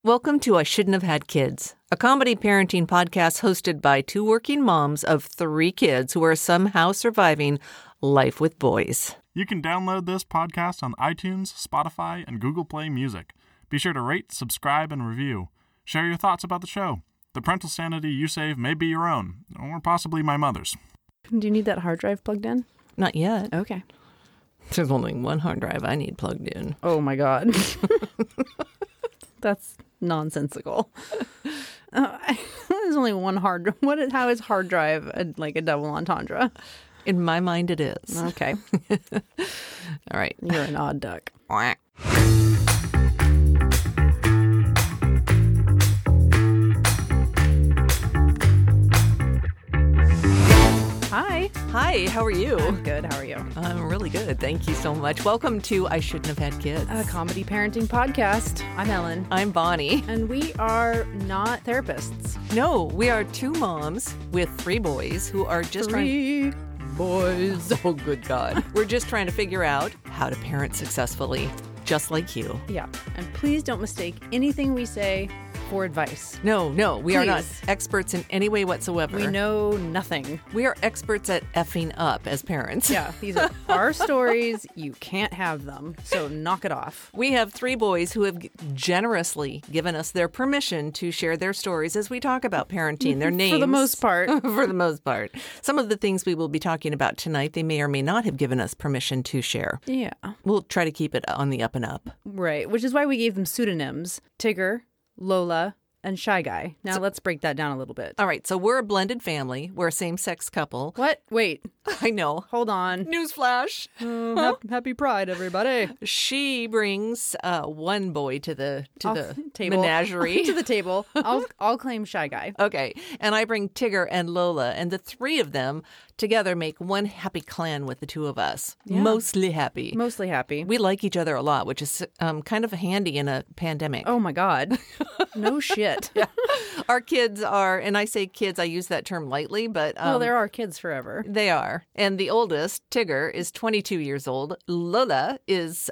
Welcome to I Shouldn't Have Had Kids, a comedy parenting podcast hosted by two working moms of 3 kids who are somehow surviving life with boys. You can download this podcast on iTunes, Spotify, and Google Play Music. Be sure to rate, subscribe, and review. Share your thoughts about the show. The parental sanity you save may be your own, or possibly my mother's. Do you need that hard drive plugged in? Not yet. Okay. There's only one hard drive I need plugged in. Oh my God. That's nonsensical. There's only one hard. How is hard drive like a double entendre? In my mind, it is. Okay. All right. You're an odd duck. Quack. Hi. Hi, how are you? I'm good. How are you? I'm really good. Thank you so much. Welcome to I Shouldn't Have Had Kids. A comedy parenting podcast. I'm Ellen. I'm Bonnie. And we are not therapists. No, we are 2 moms with 3 boys who are just trying... 3 boys. Oh, good God. We're just trying to figure out how to parent successfully, just like you. Yeah. And please don't mistake anything we say for advice. No, we are not Please. experts in any way whatsoever. We know nothing. We are experts at effing up as parents. Yeah, these are our stories. You can't have them. So knock it off. We have 3 boys who have generously given us their permission to share their stories as we talk about parenting, their names. For the most part. For the most part. Some of the things we will be talking about tonight, they may or may not have given us permission to share. Yeah. We'll try to keep it on the up and up. Right. Which is why we gave them pseudonyms. Tigger, Lola, and Shy Guy. Now let's break that down a little bit. All right, so we're a blended family. We're a same-sex couple. What? Wait. I know. Hold on. Newsflash. Happy Pride, everybody. She brings one boy to the Table. menagerie. To the table. I'll claim Shy Guy. Okay, and I bring Tigger and Lola, and the 3 of them together make one happy clan with the 2 of us. Yeah. Mostly happy. Mostly happy. We like each other a lot, which is kind of handy in a pandemic. Oh my God. No shit. Yeah. Our kids are, and I say kids, I use that term lightly, but... Well, there are kids forever. They are. And the oldest, Tigger, is 22 years old. Lola is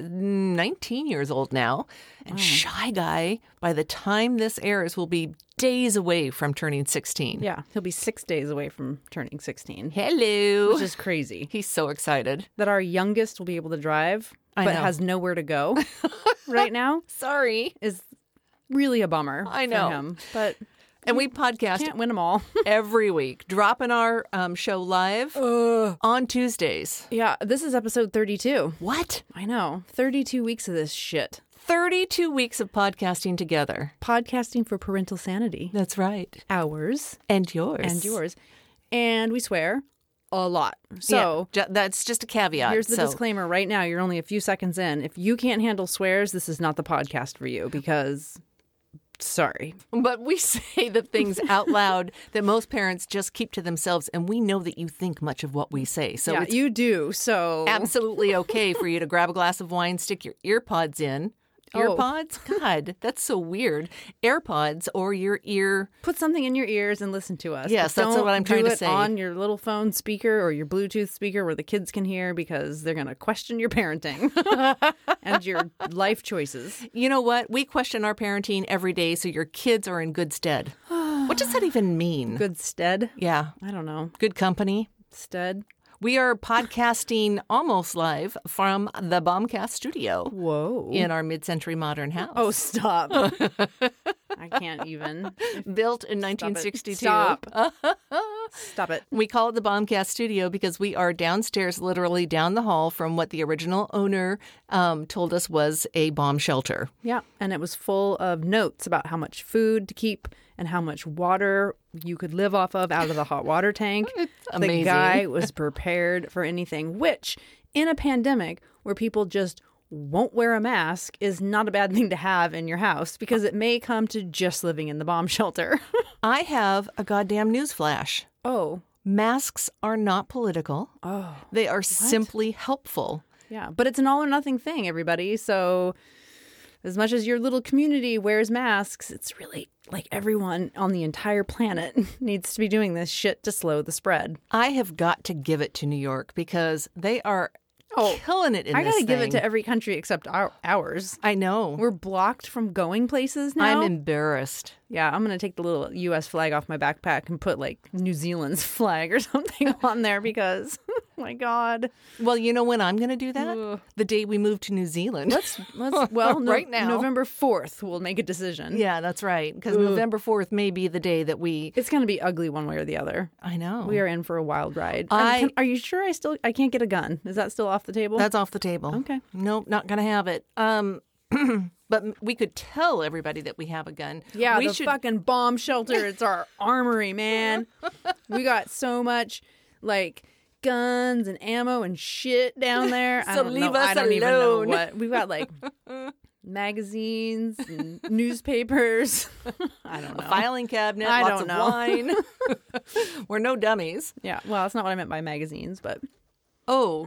19 years old now. And Shy Guy, by the time this airs, will be days away from turning 16. Yeah. He'll be 6 days away from turning 16. Hello. Which is crazy. He's so excited. That our youngest will be able to drive, I but know. has nowhere to go right now Sorry. is really a bummer. I know. For him. But And we podcast can't win them all. every week, dropping our show live on Tuesdays. Yeah, this is episode 32. What? I know. 32 weeks of this shit. 32 weeks of podcasting together. Podcasting for parental sanity. That's right. Ours. And yours. And yours. And we swear a lot. So Yeah, that's just a caveat. here's the disclaimer right now. You're only a few seconds in. If you can't handle swears, this is not the podcast for you because... Sorry. But we say the things out loud that most parents just keep to themselves, and we know that you think much of what we say. So Yeah, it's you do. So absolutely okay for you to grab a glass of wine, stick your earpods in. Oh. Earpods? God, that's so weird. AirPods or your ear. put something in your ears and listen to us. Yes, But that's don't what I'm trying do to it say. on your little phone speaker or your Bluetooth speaker where the kids can hear because they're going to question your parenting and your life choices. You know what? We question our parenting every day so your kids are in good stead. What does that even mean? Good stead? Yeah. I don't know. Good company. Stead? We are podcasting almost live from the Bombcast studio Whoa. in our mid-century modern house. Oh, stop. I can't even. Built in 1962. Stop. Stop it. We call it the Bombcast studio because we are downstairs, literally down the hall from what the original owner told us was a bomb shelter. Yeah. And it was full of notes about how much food to keep and how much water you could live off of out of the hot water tank. amazing. The guy was prepared for anything, which in a pandemic where people just won't wear a mask is not a bad thing to have in your house because it may come to just living in the bomb shelter. I have a goddamn newsflash. Oh. Masks are not political. Oh. They are simply helpful. Yeah. But it's an all or nothing thing, everybody. So as much as your little community wears masks, it's really like everyone on the entire planet needs to be doing this shit to slow the spread. I have got to give it to New York because they are killing it in I this gotta give it thing. to every country except ours. I know. We're blocked from going places now. I'm embarrassed. Yeah, I'm gonna take the little U.S. flag off my backpack and put like New Zealand's flag or something on there because, oh my God. Well, you know when I'm going to do that? Ugh. The day we move to New Zealand. Let's well, Right now. November 4th, we'll make a decision. Yeah, that's right. Because November 4th may be the day that we. It's gonna be ugly one way or the other. I know. We are in for a wild ride. I- Are you sure I can't get a gun? Is that still off the table? That's off the table. Okay. Nope, not going to have it. But we could tell everybody that we have a gun. Yeah, we the fucking bomb shelter. It's our armory, man. We got so much like guns and ammo and shit down there. I So don't leave know. us I don't even know alone. what. We've got like magazines and newspapers. I don't know. filing cabinet, I lots don't of know. wine. We're no dummies. Yeah, well, that's not what I meant by magazines, but Oh,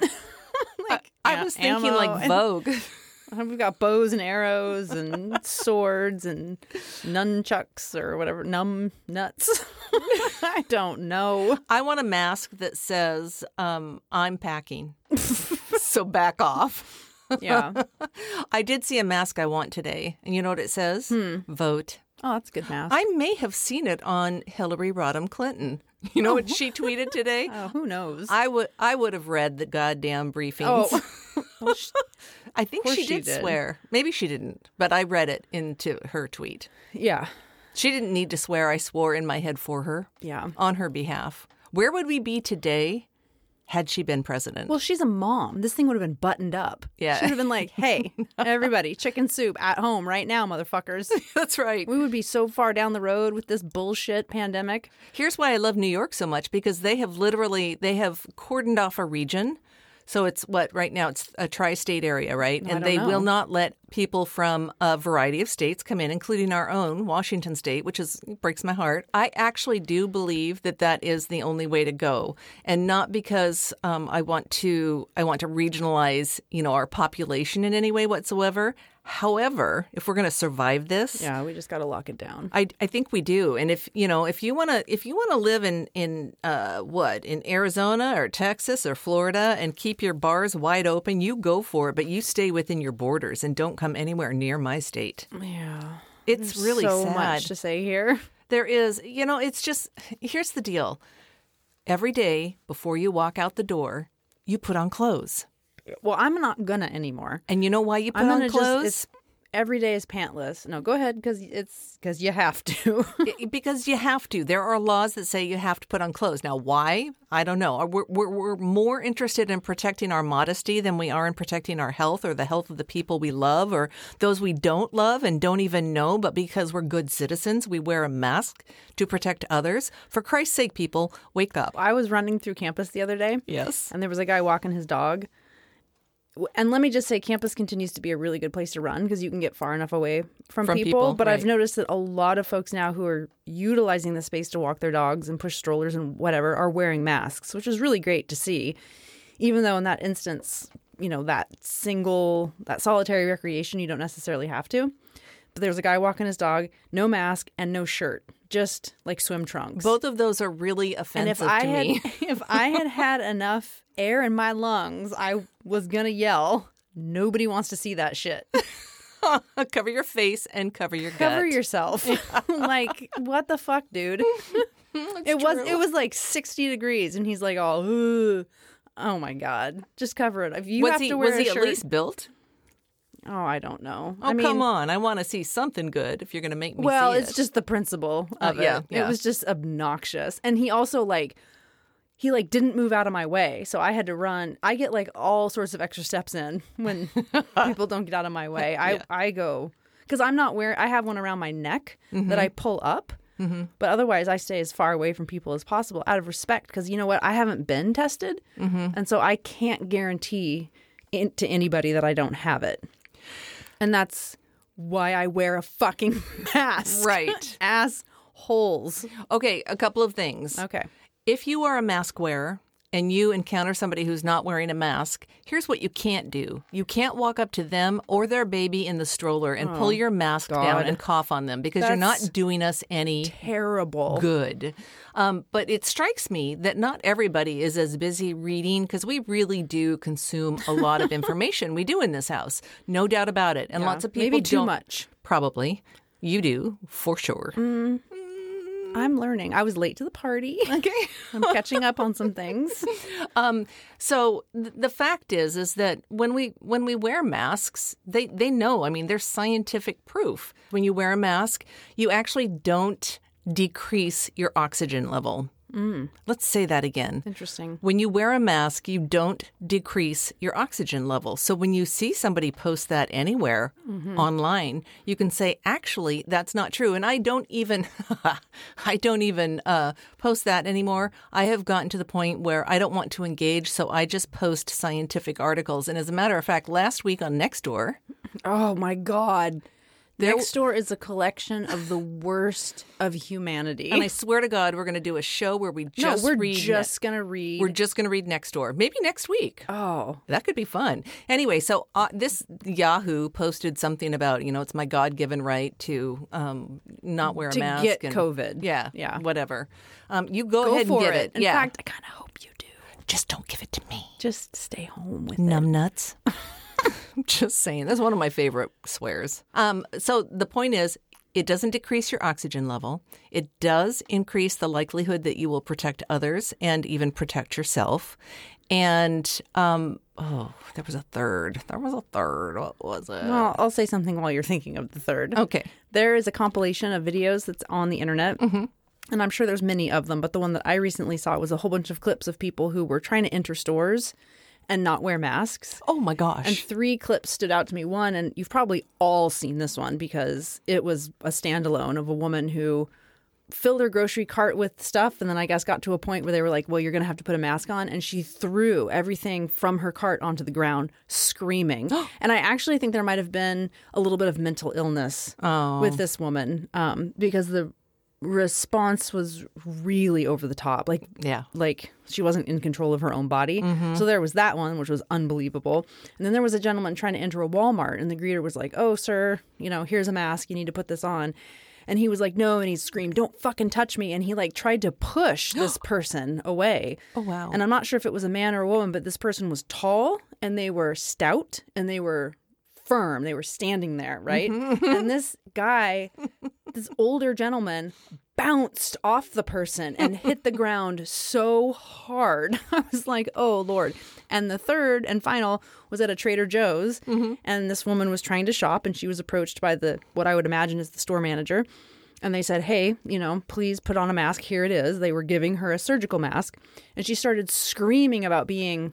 I yeah, was thinking ammo like and- Vogue. we've got bows and arrows and swords and nunchucks or whatever. Numb nuts. I don't know. I want a mask that says, I'm packing. So back off. Yeah. I did see a mask I want today. And you know what it says? Vote. Oh, that's a good mask. I may have seen it on Hillary Rodham Clinton. You know what she tweeted today? Oh, who knows? I would have read the goddamn briefings. Oh. Well, I think course she she did did. swear. Maybe she didn't, but I read it into her tweet. yeah. She didn't need to swear. I swore in my head for her. Yeah. On her behalf. Where would we be today had she been president? Well, she's a mom. This thing would have been buttoned up. Yeah. She would have been like, hey, everybody, chicken soup at home right now, motherfuckers. That's right. We would be so far down the road with this bullshit pandemic. Here's why I love New York so much, because they have cordoned off a region. So it's right now it's a tri-state area, right? I And don't they know. will not let people from a variety of states come in, including our own Washington state, which breaks my heart. I actually do believe that is the only way to go, and not because I want to regionalize, our population in any way whatsoever. However, if we're going to survive this, Yeah, we just got to lock it down. I think we do. And if you want to live in Arizona or Texas or Florida and keep your bars wide open, you go for it, but you stay within your borders and don't come anywhere near my state. Yeah. It's really so sad. much to say here. There is, it's just, here's the deal. Every day before you walk out the door, you put on clothes. Well, I'm not gonna anymore. And you know why you put I'm on gonna clothes? every day is pantless. No, go ahead because you have to. Because you have to. There are laws that say you have to put on clothes. Now, why? I don't know. We're more interested in protecting our modesty than we are in protecting our health or the health of the people we love or those we don't love and don't even know. But because we're good citizens, we wear a mask to protect others. For Christ's sake, people, wake up. I was running through campus the other day. Yes. And there was a guy walking his dog. And let me just say, campus continues to be a really good place to run because you can get far enough away from people. But I've right. noticed that a lot of folks now who are utilizing the space to walk their dogs and push strollers and whatever are wearing masks, which is really great to see. Even though in that instance, that solitary recreation, you don't necessarily have to. But there's a guy walking his dog, no mask and no shirt, just like swim trunks. Both of those are really offensive to me. If I had enough air in my lungs, I was gonna yell. Nobody wants to see that shit. Cover your face and cover your gut. Cover yourself. Like, what the fuck, dude? It was like 60 degrees, and he's like, oh my god, just cover it. If you have to wear was a he shirt, at least built? Oh, I don't know. Oh, come on. I want to see something good if you're going to make me Well, see it's it. just the principle of yeah, it. yeah. It was just obnoxious. And he also he didn't move out of my way. So I had to run. I get all sorts of extra steps in when people don't get out of my way. I go, because I'm not wearing, I have one around my neck that I pull up. Mm-hmm. But otherwise, I stay as far away from people as possible out of respect. Because you know what? I haven't been tested. Mm-hmm. And so I can't guarantee to anybody that I don't have it. And that's why I wear a fucking mask. Right. Assholes. Okay, a couple of things. Okay. If you are a mask wearer, and you encounter somebody who's not wearing a mask, here's what you can't do. You can't walk up to them or their baby in the stroller and pull your mask down and cough on them because you're not doing us any terrible good. But it strikes me that not everybody is as busy reading because we really do consume a lot of information. We do in this house, no doubt about it. And lots of people maybe too don't. much. Probably. You do, for sure. I'm learning. I was late to the party. Okay. I'm catching up on some things. So the fact is that when we wear masks, they know. I mean, there's scientific proof. When you wear a mask, you actually don't decrease your oxygen level. Let's say that again. Interesting. When you wear a mask, you don't decrease your oxygen level. So when you see somebody post that anywhere online, you can say, actually, that's not true. And I don't even post that anymore. I have gotten to the point where I don't want to engage, so I just post scientific articles. And as a matter of fact, last week on Nextdoor, Oh, my God. Nextdoor is a collection of the worst of humanity. and I swear to God, we're going to do a show where we just we're read. just going to read. We're just going to read Nextdoor, maybe next week. Oh. That could be fun. Anyway, so this Yahoo posted something about, it's my God-given right to not wear a mask. To get COVID. Yeah. Yeah. Whatever. You go ahead and for get it. In yeah. fact, I kind of hope you do. Just don't give it to me. Just stay home with it. Numbnuts. I'm just saying. That's one of my favorite swears. So the point is, it doesn't decrease your oxygen level. It does increase the likelihood that you will protect others and even protect yourself. And, there was a third. What was it? Well, I'll say something while you're thinking of the third. Okay. There is a compilation of videos that's on the internet. Mm-hmm. And I'm sure there's many of them, but the one that I recently saw was a whole bunch of clips of people who were trying to enter stores and not wear masks. Oh, my gosh. And 3 clips stood out to me. One, and you've probably all seen this one because it was a standalone of a woman who filled her grocery cart with stuff and then I guess got to a point where they were like, well, you're going to have to put a mask on. And she threw everything from her cart onto the ground screaming. And I actually think there might have been a little bit of mental illness with this woman because the response was really over the top. Like she wasn't in control of her own body. So there was that one, which was unbelievable. And then there was a gentleman trying to enter a Walmart and the greeter was like, oh, sir, here's a mask. You need to put this on. And he was like, no. And he screamed, don't fucking touch me. And he tried to push this person away. Oh, wow. And I'm not sure if it was a man or a woman, but this person was tall and they were stout and they were firm. They were standing there, right? And this guy, this older gentleman, bounced off the person and hit the ground so hard. I was like, oh, Lord. And the third and final was at a Trader Joe's. And this woman was trying to shop and she was approached by what I would imagine is the store manager. And they said, hey, please put on a mask. Here it is. They were giving her a surgical mask. And she started screaming about being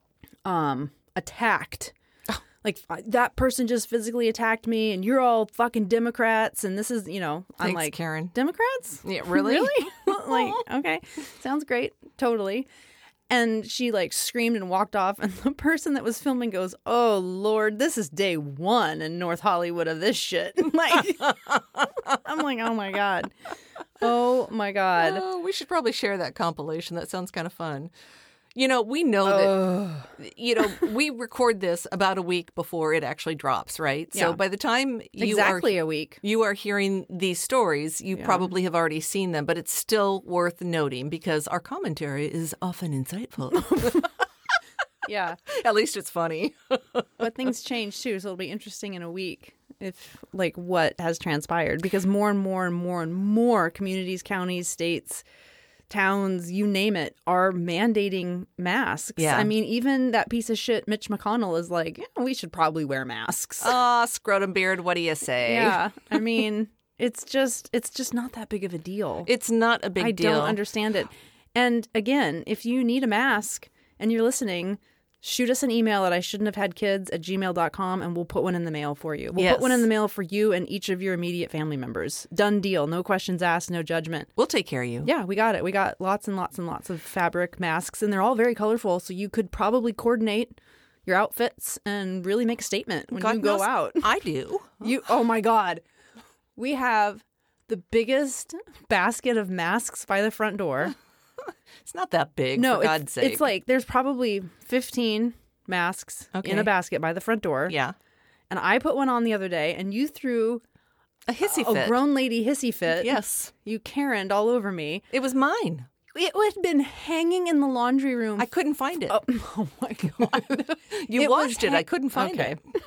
attacked. Like, that person just physically attacked me and you're all fucking Democrats. And this is, I'm Thanks, like, Karen. Democrats? Yeah, really? Really? Like, okay. Sounds great. Totally. And she screamed and walked off. And the person that was filming goes, oh, Lord, this is day 1 in North Hollywood of this shit. Like, I'm like, oh, my God. Oh, my God. Oh, we should probably share that compilation. That sounds kind of fun. We know that, we record this about a week before it actually drops, right? So by the time a week. You are hearing these stories, you probably have already seen them, but it's still worth noting because our commentary is often insightful. Yeah. At least it's funny. But things change too, so it'll be interesting in a week if what has transpired because more and more and more and more communities, counties, states, towns, you name it, are mandating masks. Yeah. I mean, even that piece of shit Mitch McConnell is like, we should probably wear masks. Scrotum beard, what do you say? Yeah. I mean, it's just not that big of a deal. It's not a big deal. I don't understand it. And again, if you need a mask and you're listening, shoot us an email at ishouldn'thavehadkids@gmail.com and we'll put one in the mail for you. We'll put one in the mail for you and each of your immediate family members. Done deal. No questions asked, no judgment. We'll take care of you. Yeah, we got it. We got lots and lots and lots of fabric masks and they're all very colorful. So you could probably coordinate your outfits and really make a statement when you go out. I do. Oh my God. We have the biggest basket of masks by the front door. It's not that big, No, for God's sake. it's like there's probably 15 masks in a basket by the front door. Yeah. And I put one on the other day, and you threw A hissy a fit. grown lady hissy fit. Yes. You Karen'd all over me. It was mine. It had been hanging in the laundry room. I couldn't find it. Oh my God. You It was washed it. I couldn't find Okay. it.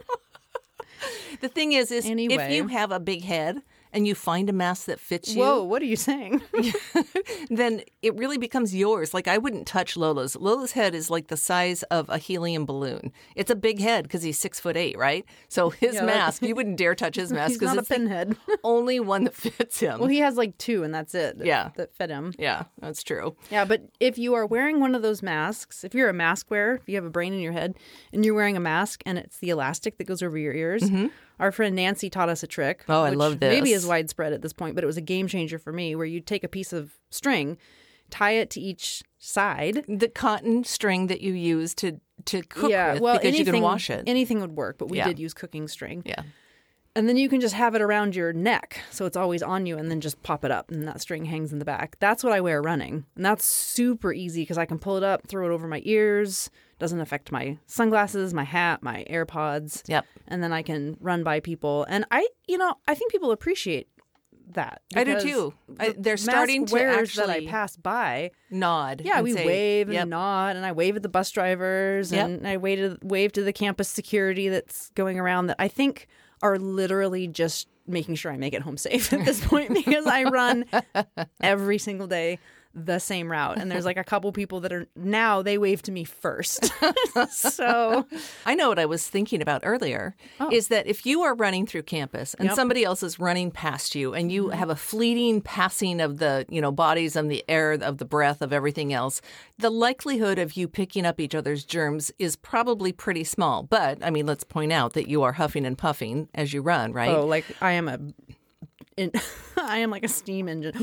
The thing is if Anyway. you have a big head and you find a mask that fits you, Whoa, what are you saying? then it really becomes yours. Like, I wouldn't touch Lola's. Lola's head is like the size of a helium balloon. It's a big head because he's 6'8", right? So his Yeah, mask, you wouldn't dare touch his mask He's because not a it's the pinhead. only one that fits him. Well, he has like 2, and that's it. That fit him. Yeah, that's true. Yeah, but if you are wearing one of those masks, if you're a mask wearer, if you have a brain in your head, and you're wearing a mask and it's the elastic that goes over your ears, our friend Nancy taught us a trick. Oh, I which love this. Maybe is widespread at this point, but it was a game changer for me, where you take a piece of string, tie it to each side. The cotton string that you use to cook with, well, because you can wash it. Anything would work, but we Yeah. did use cooking string. Yeah. And then you can just have it around your neck, so it's always on you, and then just pop it up, and that string hangs in the back. That's what I wear running, and that's super easy because I can pull it up, throw it over my ears. Doesn't affect my sunglasses, my hat, my AirPods. Yep. And then I can run by people, and I think people appreciate that. I do because too. the They're starting mask to wearers that I actually pass by. nod. Yeah, and we say, wave and yep. nod, and I wave at the bus drivers, Yep. and I wave to the campus security that's going around that I think are literally just making sure I make it home safe at this point, because I run every single day the same route, and there's like a couple people that are now they wave to me first. So I know what I was thinking about earlier is that if you are running through campus and Yep. somebody else is running past you and you have a fleeting passing of the, bodies and the air, of the breath, of everything else, the likelihood of you picking up each other's germs is probably pretty small. But, I mean, let's point out that you are huffing and puffing as you run, right? oh, like I am like a steam engine.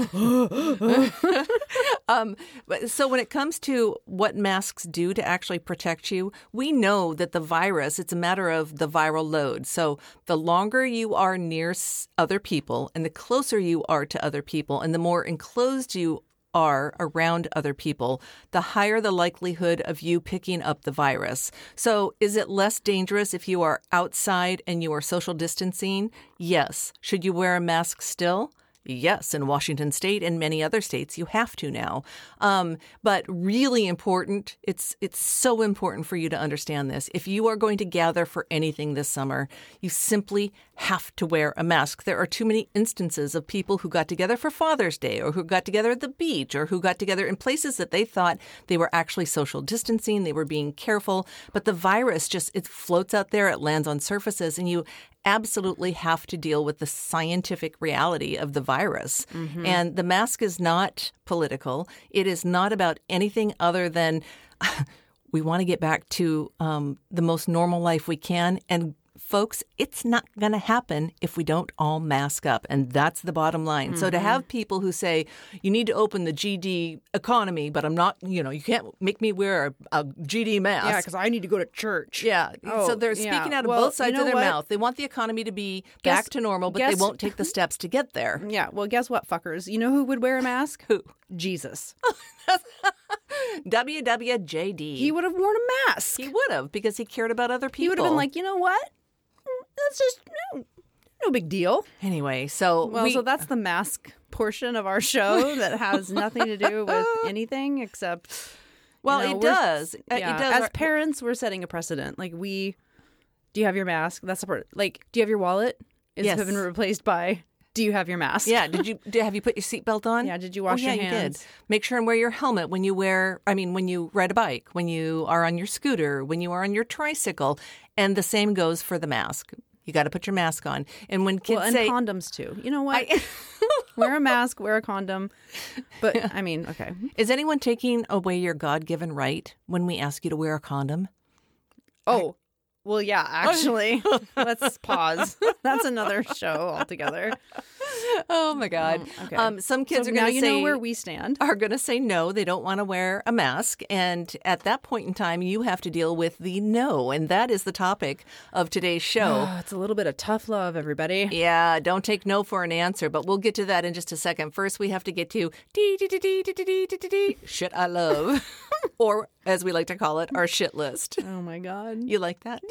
So when it comes to what masks do to actually protect you, we know that the virus, it's a matter of the viral load. So the longer you are near other people and the closer you are to other people and the more enclosed you are around other people, the higher the likelihood of you picking up the virus. So is it less dangerous if you are outside and you are social distancing? Yes. Should you wear a mask still? Yes, in Washington State and many other states, you have to now. But really important, it's so important for you to understand this. If you are going to gather for anything this summer, you simply have to wear a mask. There are too many instances of people who got together for Father's Day or who got together at the beach or who got together in places that they thought they were actually social distancing, they were being careful, but the virus it floats out there, it lands on surfaces, and you absolutely have to deal with the scientific reality of the virus. And the mask is not political. It is not about anything other than we want to get back to the most normal life we can. And folks, it's not going to happen if we don't all mask up. And that's the bottom line. So to have people who say, you need to open the GD economy, but I'm not, you can't make me wear a GD mask. Yeah, because I need to go to church. Yeah. Oh, So they're yeah. speaking out of Well, both sides you know of their what? mouth. They want the economy to be back to normal, but they guess- won't take the steps to get there. Yeah, well, guess what, fuckers? You know who would wear a mask? Who? Jesus. WWJD. He would have worn a mask. He would have, because he cared about other people. He would have been like, you know what? That's just no big deal. Anyway, so Well, so that's the mask portion of our show that has nothing to do with anything except. well, you know, it we're- does. Yeah, It does. as parents, we're setting a precedent. Like do you have your mask? That's the part. Like, do you have your wallet? Is Yes. been replaced by, do you have your mask? Yeah. Have you put your seatbelt on? Yeah, did you wash yeah, your hands? You did. Make sure and wear your helmet when you ride a bike, when you are on your scooter, when you are on your tricycle. And the same goes for the mask. You got to put your mask on. And when kids Well, and say condoms too. You know what? Wear a mask, wear a condom. But I mean, okay. is anyone taking away your God-given right when we ask you to wear a condom? Oh, well, yeah, actually. Let's pause. That's another show altogether. Oh my God. Okay. Some kids So are now going to you say know where we stand. are going to say no, they don't want to wear a mask. And at that point in time, you have to deal with the no. And that is the topic of today's show. It's a little bit of tough love, everybody. Yeah, don't take no for an answer, but we'll get to that in just a second. First, we have to get to shit I love, or as we like to call it, our shit list. Oh my God. You like that?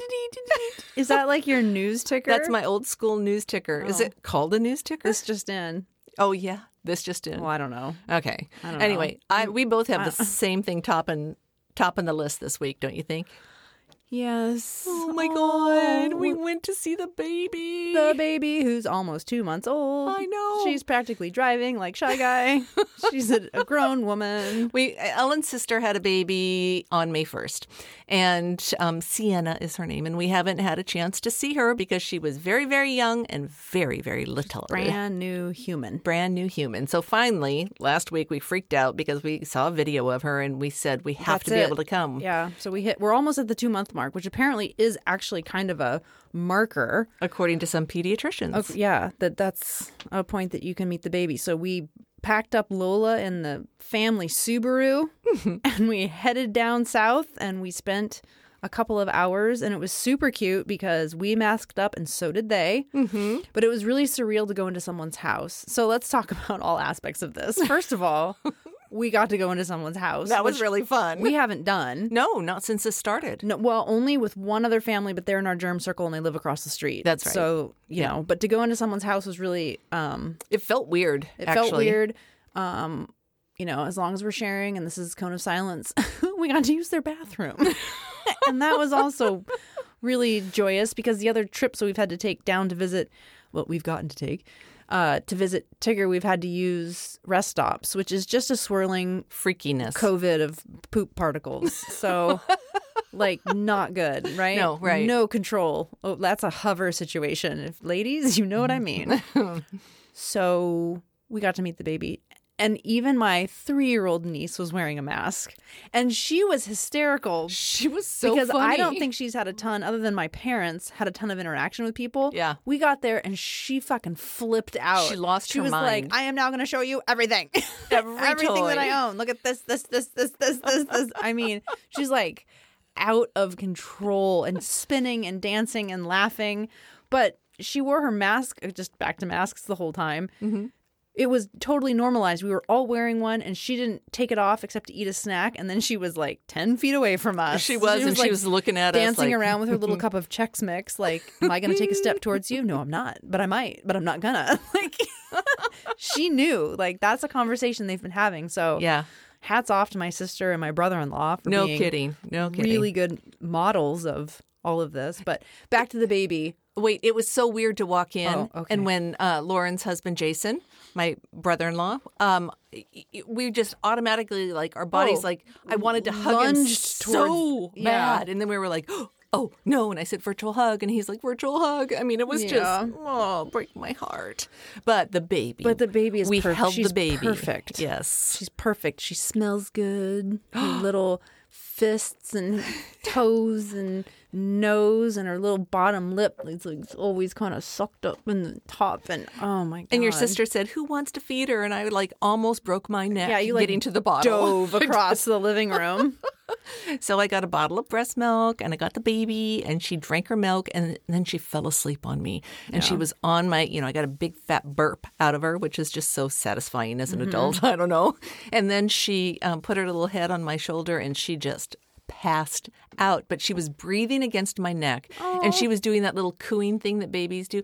Is that like your news ticker? That's my old school news ticker. Is it called a news ticker? This just in. Oh, yeah. This just in. Well, I don't know. Okay. I don't know. Anyway, we both have the same thing topping the list this week, don't you think? Yes. Oh my God. We went to see the baby. The baby who's almost 2 months old. I know. She's practically driving like Shy Guy. She's a grown woman. Ellen's sister had a baby on May 1st, and Sienna is her name, and we haven't had a chance to see her because she was very, very young and very, very little. Brand new human. Brand new human. So finally, last week we freaked out because we saw a video of her and we said we have to be able to come. Yeah. So we're almost at the 2-month mark, which apparently is actually kind of a marker. According to some pediatricians. Yeah, that's a point that you can meet the baby. So we packed up Lola in the family Subaru and we headed down south and we spent a couple of hours and it was super cute because we masked up and so did they. Mm-hmm. But it was really surreal to go into someone's house. So let's talk about all aspects of this. First of all, we got to go into someone's house. That was really fun. We haven't done. No, not since this started. No, well, only with one other family, but they're in our germ circle and they live across the street. That's right. So, you know, but to go into someone's house was really... it felt weird, felt weird. You know, as long as we're sharing, and this is cone of silence, we got to use their bathroom. And that was also really joyous because the other trips we've had to take down to visit, well, we've gotten to take... to visit Tigger, we've had to use rest stops, which is just a swirling freakiness COVID of poop particles. So, like, not good, right? No, right. No control. Oh, that's a hover situation. If ladies, you know what I mean. So we got to meet the baby. And even my 3-year-old niece was wearing a mask. And she was hysterical. She was so because funny. I don't think she's had a ton, other than my parents, had a ton of interaction with people. Yeah. We got there and she fucking flipped out. She lost her mind. She was like, I am now going to show you everything. Everything toy that I own. Look at this. I mean, she's like out of control and spinning and dancing and laughing. But she wore her mask, just back to masks the whole time. Mm-hmm. It was totally normalized. We were all wearing one, and she didn't take it off except to eat a snack. And then she was like 10 feet away from us. She was like, she was looking at us, dancing like... around with her little cup of Chex Mix. Like, am I going to take a step towards you? No, I'm not. But I might. But I'm not gonna. Like, she knew. Like, that's a conversation they've been having. So yeah, hats off to my sister and my brother-in-law for no being kidding, really good models of all of this. But back to the baby. Wait, it was so weird to walk in, okay. and when Lauren's husband Jason, my brother-in-law, we just automatically, like, our bodies, like, I wanted to hug him so bad, and then we were like, oh no, and I said virtual hug, and he's like, virtual hug. I mean, it was just break my heart. But the baby is we held She's the baby perfect. Yes, she's perfect. She smells good. Her little fists and toes and nose and her little bottom lip is like always kind of sucked up in the top, and oh my god. And your sister said, who wants to feed her? And I like almost broke my neck you like getting to the bottle. Dove across the living room. So I got a bottle of breast milk and I got the baby, and she drank her milk, and then she fell asleep on me. And she was on my, I got a big fat burp out of her, which is just so satisfying as an adult. I don't know. And then she put her little head on my shoulder and she just passed out. But she was breathing against my neck. Aww. And she was doing that little cooing thing that babies do.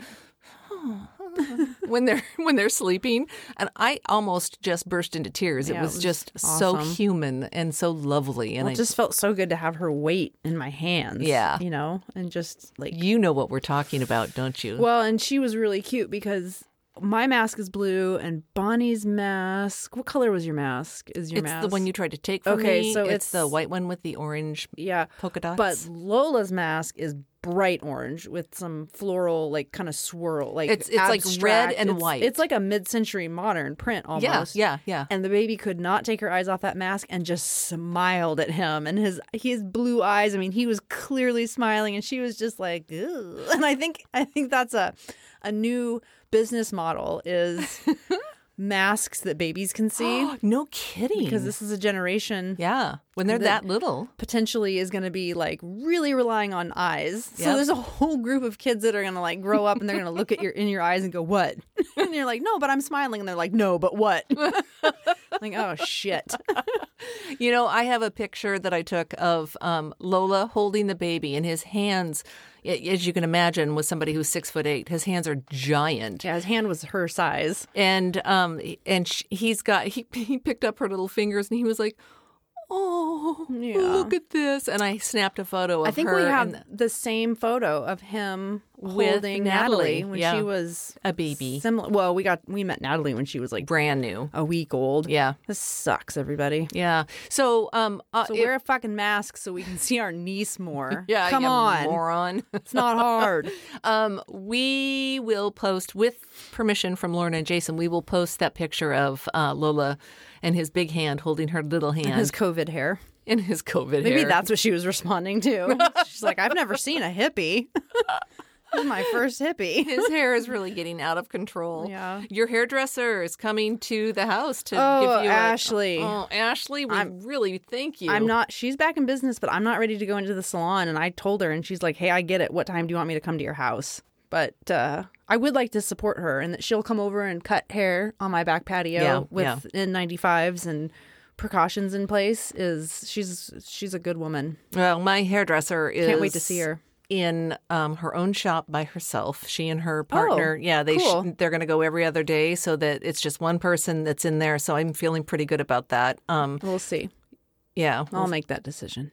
when they're sleeping, and I almost just burst into tears. It was just awesome. So human and so lovely, and it just felt so good to have her weight in my hands. Yeah, and just like what we're talking about, don't you? Well, and she was really cute because my mask is blue and Bonnie's mask. What color was your mask? It's the one you tried to take from me. So it's the white one with the orange polka dots. But Lola's mask is bright orange with some floral, like kind of swirl, like it's like red and white. It's like a mid-century modern print almost. Yeah. And the baby could not take her eyes off that mask and just smiled at him. And his blue eyes. I mean, he was clearly smiling, and she was just like, ew. And I think that's a new business model is masks that babies can see. No kidding. Because this is a generation. Yeah, when they're that little. Potentially is going to be like really relying on eyes. So Yep. there's a whole group of kids that are going to like grow up and they're going to look at in your eyes and go, what? And you're like, no, but I'm smiling. And they're like, no, but what? Like, oh, shit. You know, I have a picture that I took of Lola holding the baby, and his hands, as you can imagine, with somebody who's 6'8", his hands are giant. Yeah, his hand was her size. And he picked up her little fingers, and he was like, oh, Yeah. look at this. And I snapped a photo of I think her we have and the same photo of him With holding Natalie, Natalie when yeah. she was a baby, similar. Well, we met Natalie when she was like brand new. a week old. Yeah. This sucks, everybody. Yeah. So, So wear a fucking mask so we can see our niece more. yeah, Come you on. moron. It's not hard. We will post, with permission from Lorna and Jason, we will post that picture of Lola and his big hand holding her little hand His COVID hair. in his COVID Maybe hair. that's what she was responding to. She's like, I've never seen a hippie. This is my first hippie. His hair is really getting out of control. Yeah. Your hairdresser is coming to the house to Oh, give you Ashley. Ashley, we really thank you. She's back in business, but I'm not ready to go into the salon. And I told her, and she's like, hey, I get it. What time do you want me to come to your house? But I would like to support her, and that she'll come over and cut hair on my back patio with N95s and precautions in place. She's a good woman. Well, my hairdresser is... Can't wait to see her. In her own shop by herself. She and her partner, cool. they're going to go every other day so that it's just one person that's in there. So I'm feeling pretty good about that. We'll see. Yeah. I'll make that decision.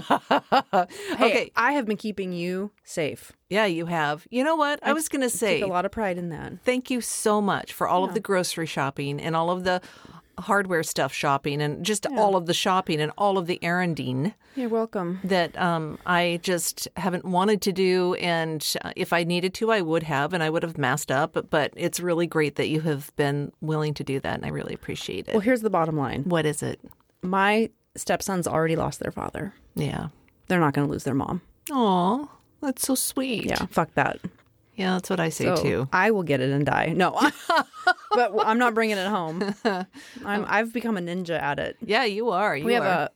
Okay. Hey, I have been keeping you safe. Yeah, you have. You know what? I was going to say, Take a lot of pride in that. thank you so much for all of the grocery shopping and all of the hardware stuff shopping and just all of the shopping and all of the erranding You're welcome. that I just haven't wanted to do. And if I needed to, I would have, and I would have masked up. But it's really great that you have been willing to do that, and I really appreciate it. Well, here's the bottom line. What is it? My stepsons already lost their father. Yeah. They're not going to lose their mom. Aw, that's so sweet. Yeah, fuck that. Yeah, that's what I say So too. I will get it and die. No, but I'm not bringing it home. I've become a ninja at it. Yeah, you are. We have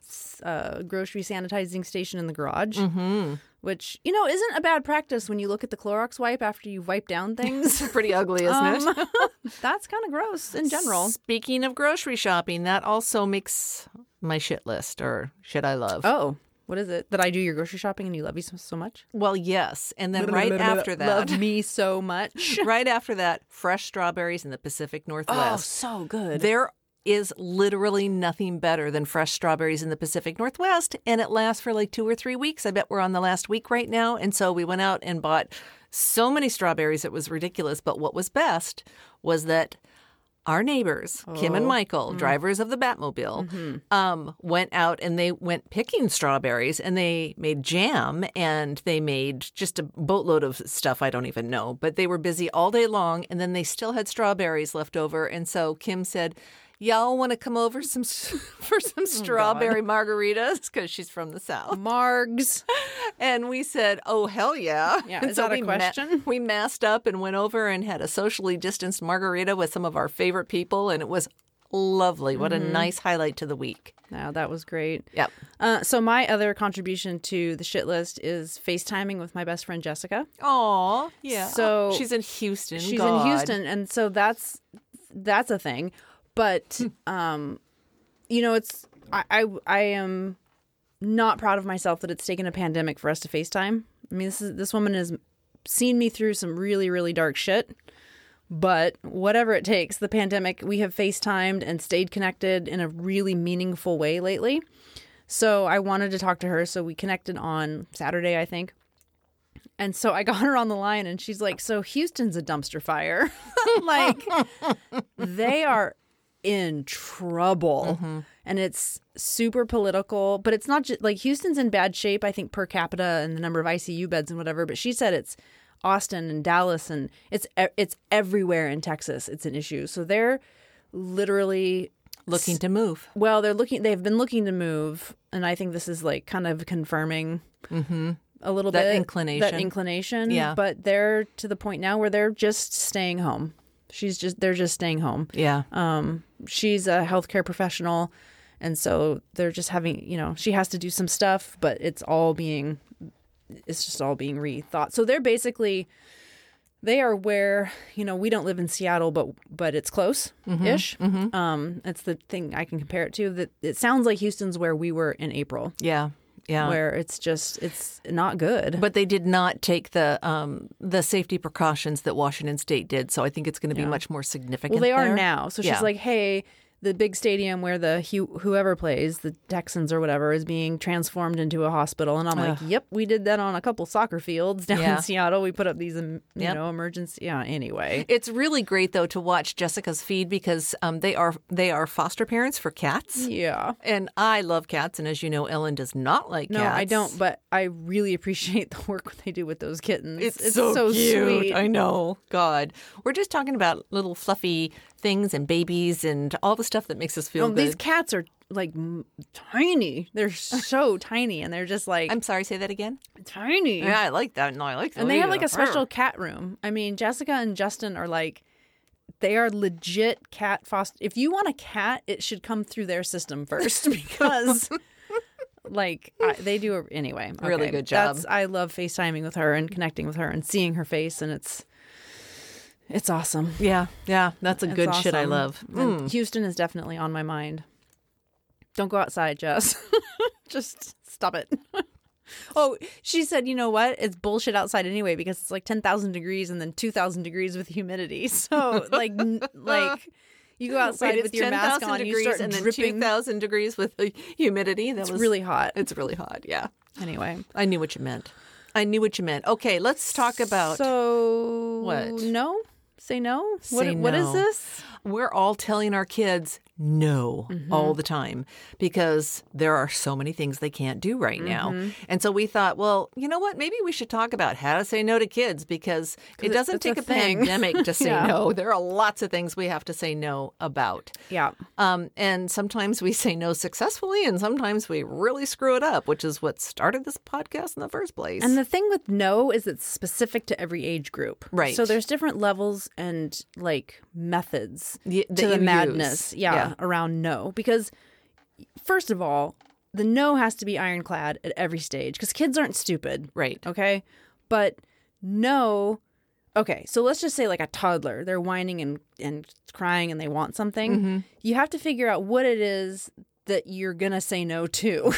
a grocery sanitizing station in the garage, which, isn't a bad practice when you look at the Clorox wipe after you've wiped down things. It's pretty ugly, isn't it? That's kind of gross in general. Speaking of grocery shopping, that also makes my shit list, or shit I love. Oh, what is it? That I do your grocery shopping and you love me so much? Well, yes. And then right after that, Love me so much. right after that, fresh strawberries in the Pacific Oh, Northwest. so good. There is literally nothing better than fresh strawberries in the Pacific Northwest, and it lasts for like 2 or 3 weeks. I bet we're on the last week right now. And so we went out and bought so many strawberries, it was ridiculous. But what was best was that our neighbors, Kim and Michael, drivers of the Batmobile, went out and they went picking strawberries, and they made jam, and they made just a boatload of stuff I don't even know. But they were busy all day long, and then they still had strawberries left over. And so Kim said, y'all want to come over for some strawberry margaritas? Because she's from the South. Margs. And we said, oh, hell yeah. Yeah, And is that a we question? we masked up and went over and had a socially distanced margarita with some of our favorite people. And it was lovely. What a nice highlight to the week. No, that was great. Yep. So my other contribution to the shit list is FaceTiming with my best friend Jessica. Aw, yeah. So she's in Houston. She's God. in Houston, and so that's a thing. But it's I am not proud of myself that it's taken a pandemic for us to FaceTime. I mean, this woman has seen me through some really, really dark shit. But whatever it takes, the pandemic, we have FaceTimed and stayed connected in a really meaningful way lately. So I wanted to talk to her. So we connected on Saturday, I think. And so I got her on the line, and she's like, so Houston's a dumpster fire. Like, they are in trouble. Mm-hmm. And it's super political, but it's not just like Houston's in bad shape, I think, per capita and the number of ICU beds and whatever. But she said it's Austin and Dallas, and it's everywhere in Texas. It's an issue. So they're literally Looking to move. Well, they've been looking to move, and I think this is like kind of confirming a little That bit inclination. That inclination. Yeah. But they're to the point now where they're just staying home. They're just staying home. Yeah. She's a healthcare professional, and so they're just having, she has to do some stuff, but it's just all being rethought. So they are where, we don't live in Seattle, but it's close-ish. It's the thing I can compare it to. That it sounds like Houston's where we were in April. Yeah. Yeah. Where it's not good. But they did not take the safety precautions that Washington State did. So I think it's going to be much more significant. Well, they are there. now. So she's Yeah. like, hey, the big stadium where the whoever plays, the Texans or whatever, is being transformed into a hospital. And I'm like, yep, we did that on a couple soccer fields down in Seattle. We put up these, emergency. Yeah, anyway. It's really great, though, to watch Jessica's feed because they are foster parents for cats. Yeah. And I love cats. And as you know, Ellen does not like cats. No, I don't. But I really appreciate the work they do with those kittens. It's so cute. sweet. I know. God. We're just talking about little fluffy things and babies and all the stuff that makes us feel good. These cats are like tiny. They're so tiny, and they're just like I'm sorry, say that again. tiny. Yeah, I like that. No, I like that. And they have like a special cat room. I mean, Jessica and Justin are like, they are legit cat foster. If you want a cat, it should come through their system first because they do anyway. Okay. Really good job. I love FaceTiming with her and connecting with her and seeing her face, and it's awesome. Yeah, that's a It's good shit I awesome. love. And Houston is definitely on my mind. Don't go outside, Jess. Just stop it. Oh, she said, you know what? It's bullshit outside anyway because it's like 10,000 degrees and then 2,000 degrees with humidity. So like you go outside Wait, with your mask 10,000 on, degrees you start and then dripping. 2,000 degrees with the humidity. It's really hot. It's really hot. Yeah. Anyway, I knew what you meant. Okay, let's talk about what? No? Say no? Say What is no. this? We're all telling our kids no all the time because there are so many things they can't do right now. And so we thought, well, you know what? Maybe we should talk about how to say no to kids because it doesn't it's take a a thing. pandemic to say Yeah. no. There are lots of things we have to say no about. Yeah. And sometimes we say no successfully and sometimes we really screw it up, which is what started this podcast in the first place. And the thing with no is it's specific to every age group. Right. So there's different levels and like methods that to the you madness. use. Yeah, around no. Because first of all, the no has to be ironclad at every stage because kids aren't stupid. Right. Okay. But no. Okay. So let's just say like a toddler, they're whining and crying and they want something. You have to figure out what it is that you're going to say no to.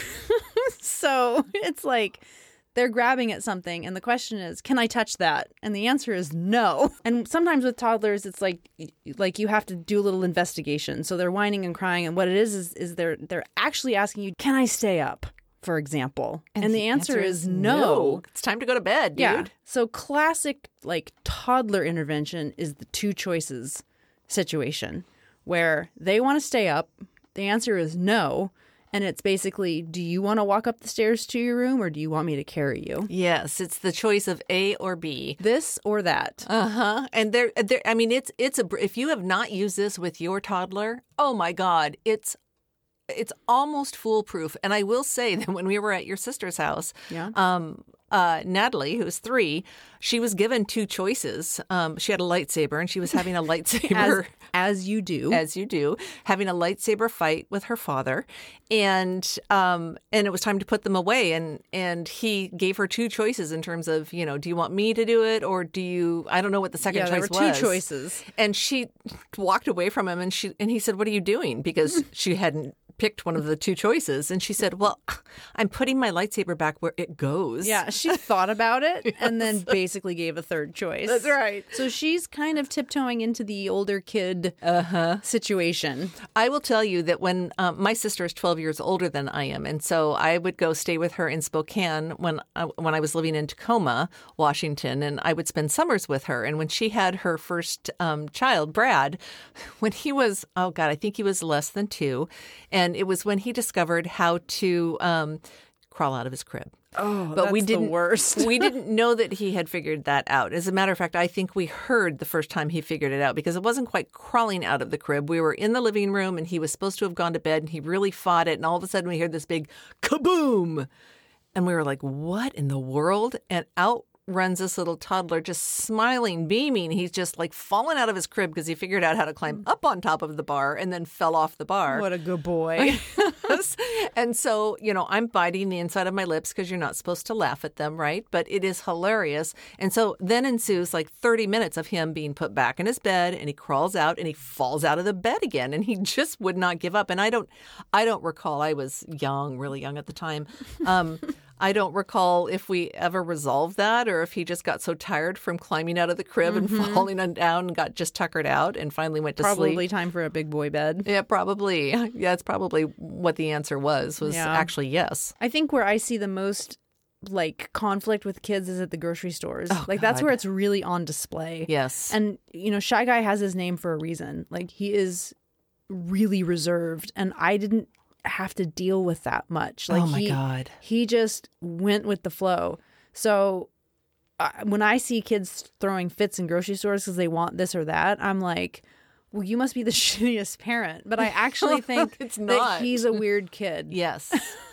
So it's like they're grabbing at something and the question is, can I touch that? And the answer is no. And sometimes with toddlers, it's like you have to do a little investigation. So they're whining and crying. And what it is they're actually asking you, can I stay up, for example? And the answer is no. It's time to go to bed, dude. Yeah. So classic like toddler intervention is the two choices situation where they want to stay up. The answer is no. And it's basically, do you want to walk up the stairs to your room or do you want me to carry you? Yes, it's the choice of A or B. This or that. And there. I mean, it's if you have not used this with your toddler, oh my God, it's almost foolproof. And I will say that when we were at your sister's house, Natalie, who's 3, she was given 2 choices. She had a lightsaber, and she was having a lightsaber. As you do. As you do, having a lightsaber fight with her father, and it was time to put them away. And he gave her 2 choices in terms of, do you want me to do it or do you? I don't know what the second choice was. There were 2 choices. And she walked away from him, and he said, "What are you doing?" Because she hadn't picked one of the two choices. And she said, well, I'm putting my lightsaber back where it goes. Yeah, she thought about it and then basically gave a third choice. That's right. So she's kind of tiptoeing into the older kid situation. I will tell you that when my sister is 12 years older than I am, and so I would go stay with her in Spokane when I was living in Tacoma, Washington, and I would spend summers with her. And when she had her first child, Brad, when he was, I think he was less than 2, and it was when he discovered how to crawl out of his crib. Oh, but that's we didn't, the worst. We didn't know that he had figured that out. As a matter of fact, I think we heard the first time he figured it out because it wasn't quite crawling out of the crib. We were in the living room and he was supposed to have gone to bed and he really fought it. And all of a sudden we heard this big kaboom. And we were like, what in the world? And out runs this little toddler just smiling, beaming. He's just like fallen out of his crib because he figured out how to climb up on top of the bar and then fell off the bar. What a good boy. And so, I'm biting the inside of my lips because you're not supposed to laugh at them, right? But it is hilarious. And so then ensues like 30 minutes of him being put back in his bed and he crawls out and he falls out of the bed again and he just would not give up. And I don't recall, I was young, really young at the time. I don't recall if we ever resolved that or if he just got so tired from climbing out of the crib and falling down and got just tuckered out and finally went to sleep. Probably time for a big boy bed. Yeah, probably. Yeah, it's probably what the answer was actually yes. I think where I see the most conflict with kids is at the grocery stores. Oh, that's God. where it's really on display. Yes. And, Shy Guy has his name for a reason. He is really reserved and I didn't have to deal with that much. Oh my God. He just went with the flow. So when I see kids throwing fits in grocery stores because they want this or that, I'm like, well, you must be the shittiest parent. But I actually think It's that not. he's a weird kid. Yes.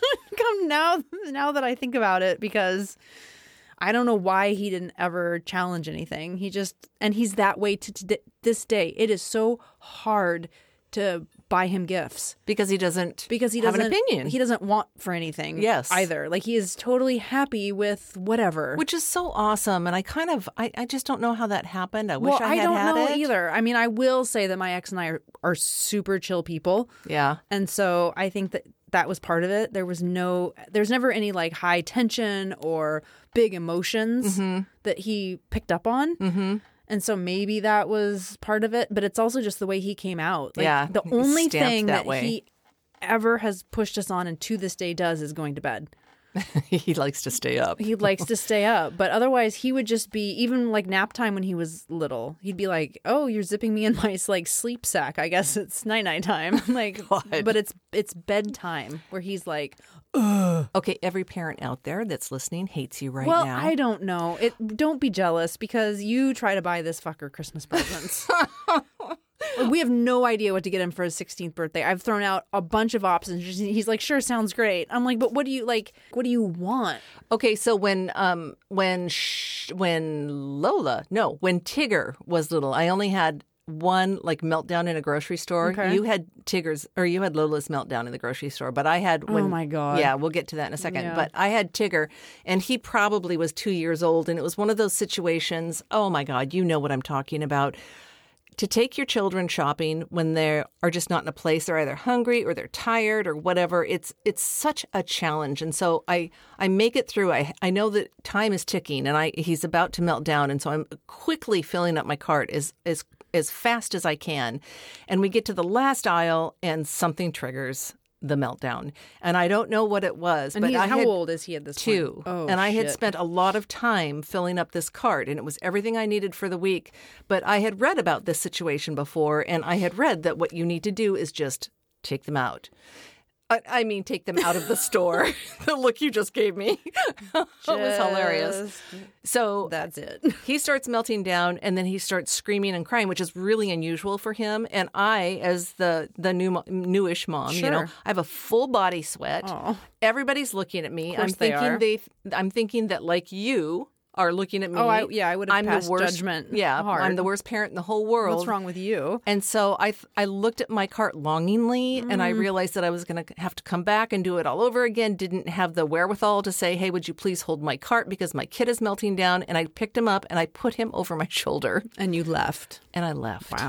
Now that I think about it, because I don't know why he didn't ever challenge anything. And he's that way to this day. It is so hard to buy him gifts Because he doesn't have an opinion. He doesn't want for anything Yes. either. He is totally happy with whatever. Which is so awesome. And I just don't know how that happened. I wish I had don't had know it. either. I mean, I will say that my ex and I are super chill people. Yeah. And so I think that was part of it. There's never any high tension or big emotions that he picked up on. Mm-hmm. And so maybe that was part of it, but it's also just the way he came out. The only thing that he ever has pushed us on and to this day does is going to bed. He likes to stay up. He likes to stay up, but otherwise he would just be, even nap time when he was little, he'd be like, oh, you're zipping me in my sleep sack. I guess it's night time. God. But it's bedtime where he's like, ugh. Okay, every parent out there that's listening hates you right now. Well, I don't know. Don't be jealous because you try to buy this fucker Christmas presents. We have no idea what to get him for his 16th birthday. I've thrown out a bunch of options. He's like, sure, sounds great. I'm like, but what do you like? What do you want? Okay, so when Tigger was little, I only had one meltdown in a grocery store. Okay. You had Lola's meltdown in the grocery store, but I had Oh my God. Yeah, we'll get to that in a second. Yeah. But I had Tigger, and he probably was 2 years old, and it was one of those situations. Oh my God, you know what I'm talking about. To take your children shopping when they are just not in a place, they're either hungry or they're tired or whatever. It's such a challenge. And so I make it through. I know that time is ticking and he's about to melt down. And so I'm quickly filling up my cart as fast as I can. And we get to the last aisle and something triggers the meltdown. And I don't know what it was. And but how old is he at this point? 2. Oh, and I had shit. spent a lot of time filling up this cart, and it was everything I needed for the week. But I had read about this situation before, and I had read that what you need to do is just take them out. I mean, take them out of the store. The look you just gave me. It was hilarious. So That's it. he starts melting down, and then he starts screaming and crying, which is really unusual for him. And I, as the newish mom, Sure. I have a full body sweat. Aw. Everybody's looking at me. course they are. I'm thinking that like you are looking at me. Oh, I would have I'm passed the worst, judgment Yeah, hard. I'm the worst parent in the whole world. What's wrong with you? And so I looked at my cart longingly, and I realized that I was going to have to come back and do it all over again. Didn't have the wherewithal to say, hey, would you please hold my cart because my kid is melting down. And I picked him up and I put him over my shoulder And you left. and I left. Wow.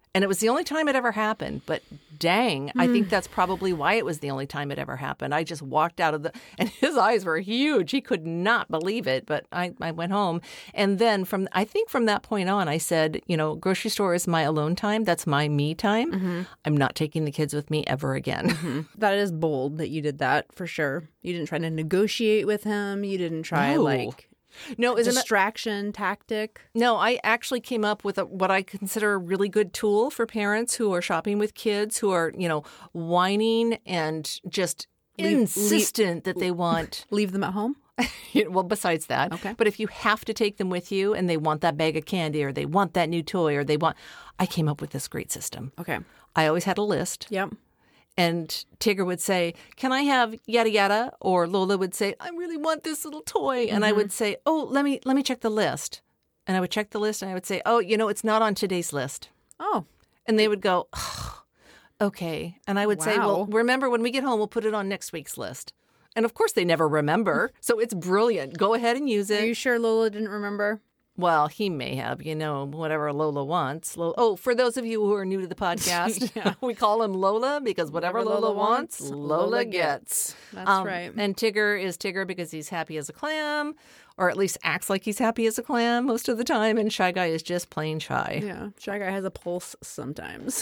And it was the only time it ever happened. But dang, I think that's probably why it was the only time it ever happened. I just walked out of and his eyes were huge. He could not believe it. But I went home. And then from that point on, I said, grocery store is my alone time. That's my me time. I'm not taking the kids with me ever again. That is bold that you did that, for sure. You didn't try to negotiate with him. You didn't try No, a distraction tactic. No, I actually came up with what I consider a really good tool for parents who are shopping with kids who are, whining and just insistent that they want. Leave them at home? Well, besides that. Okay. But if you have to take them with you and they want that bag of candy or they want that new toy or I came up with this great system. Okay. I always had a list. Yep. And Tigger would say, can I have yada yada? Or Lola would say, I really want this little toy. And I would say, oh, let me check the list. And I would check the list and I would say, oh, it's not on today's list. Oh. And they would go, oh, okay. And I would say, well, remember when we get home, we'll put it on next week's list. And of course they never remember. So it's brilliant. Go ahead and use it. Are you sure Lola didn't remember? Well, he may have, whatever Lola wants. For those of you who are new to the podcast, we call him Lola because whatever Lola wants, Lola gets. That's right. And Tigger is Tigger because he's happy as a clam, or at least acts like he's happy as a clam most of the time. And Shy Guy is just plain shy. Yeah, Shy Guy has a pulse sometimes.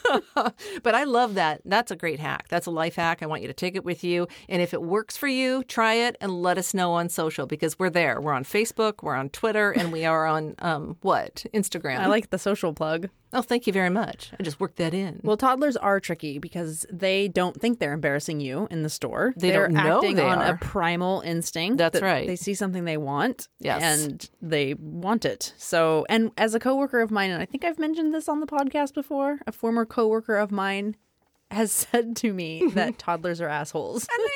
But I love that. That's a great hack. That's a life hack. I want you to take it with you. And if it works for you, try it and let us know on social because we're there. We're on Facebook, we're on Twitter, and we are on, Instagram. I like the social plug. Oh, thank you very much. I just worked that in. Well, toddlers are tricky because they don't think they're embarrassing you in the store. They're don't know acting on are. A primal instinct. That's right. They see something they want, yes, and they want it. So, and as a coworker of mine, and I think I've mentioned this on the podcast before, a former coworker of mine has said to me that toddlers are assholes, and they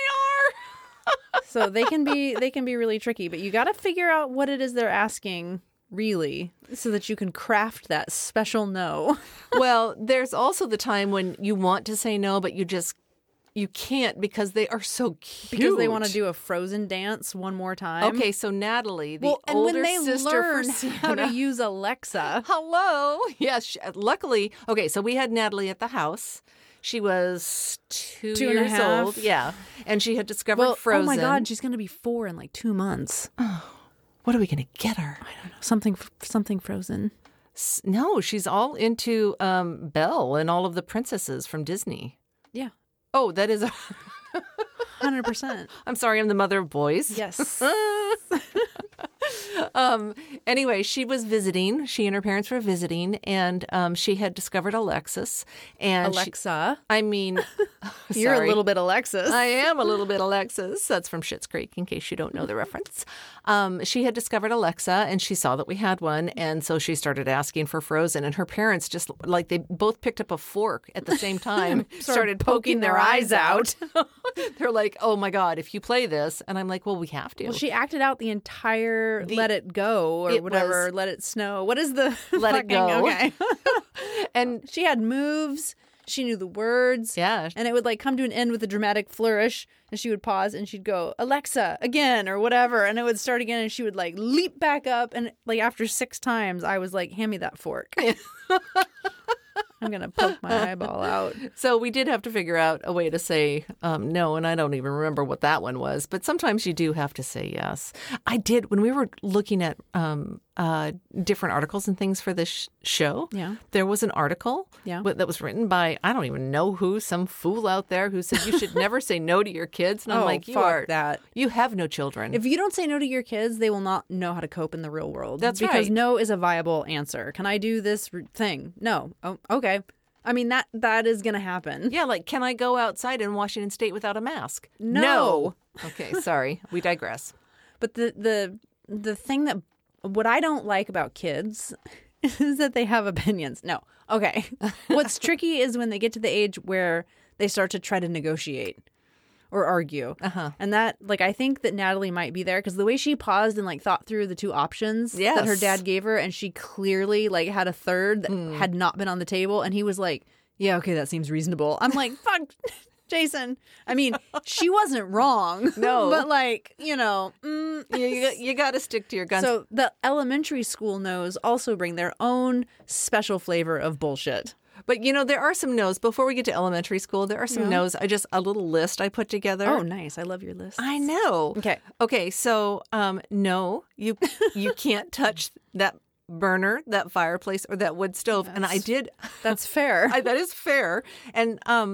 are. So they can be really tricky. But you got to figure out what it is they're asking. Really, so that you can craft that special no. Well, there's also the time when you want to say no, but you can't because they are so cute. Because they want to do a Frozen dance one more time. Okay, so Natalie, the older sister learn for Santa, how to use Alexa. Hello. Yes, luckily. Okay, so we had Natalie at the house. She was 2 years old. Yeah, and she had discovered Frozen. Oh my God, she's going to be 4 in like 2 months. Oh. What are we going to get her? I don't know. Something Frozen. No, she's all into Belle and all of the princesses from Disney. Yeah. Oh, that is 100%. I'm sorry, I'm the mother of boys. Yes. Anyway, she was visiting. She and her parents were visiting, and she had discovered Alexis. And Alexa. You're a little bit Alexis. I am a little bit Alexis. That's from Schitt's Creek, in case you don't know the reference. She had discovered Alexa, and she saw that we had one, and so she started asking for Frozen. And her parents just they both picked up a fork at the same time, started poking their eyes out. They're like, "Oh my God, if you play this," and I'm like, "Well, we have to." Well, she acted out the entire "Let It Go" or whatever. Let It Snow. What is the Let It Go? Okay. And she had moves. She knew the words. Yeah. And it would come to an end with a dramatic flourish. And she would pause and she'd go, Alexa, again, or whatever. And it would start again and she would leap back up. And after 6 times, I was like, hand me that fork. I'm going to poke my eyeball out. So we did have to figure out a way to say no, and I don't even remember what that one was. But sometimes you do have to say yes. I did, when we were looking at different articles and things for this show, there was an article that was written by, I don't even know who, some fool out there who said you should never say no to your kids. And I'm like, you have no children. If you don't say no to your kids, they will not know how to cope in the real world. That's right. Because no is a viable answer. Can I do this thing? No. Oh, okay. I mean, that is going to happen. Yeah, can I go outside in Washington State without a mask? No. Okay, sorry. We digress. But the thing what I don't like about kids is that they have opinions. No. Okay. What's tricky is when they get to the age where they start to try to negotiate or argue. And that, I think that Natalie might be there because the way she paused and thought through the 2 options that her dad gave her, and she clearly had a third that had not been on the table, and he was like, yeah, okay, that seems reasonable. I'm like, fuck, Jason. I mean, she wasn't wrong. No. But you got to stick to your guns. So the elementary school no's also bring their own special flavor of bullshit. But, there are some no's. Before we get to elementary school, there are some no's. A little list I put together. Oh, nice. I love your list. I know. Okay. So, no, you can't touch that burner, that fireplace, or that wood stove. And I did. That's fair. That is fair. And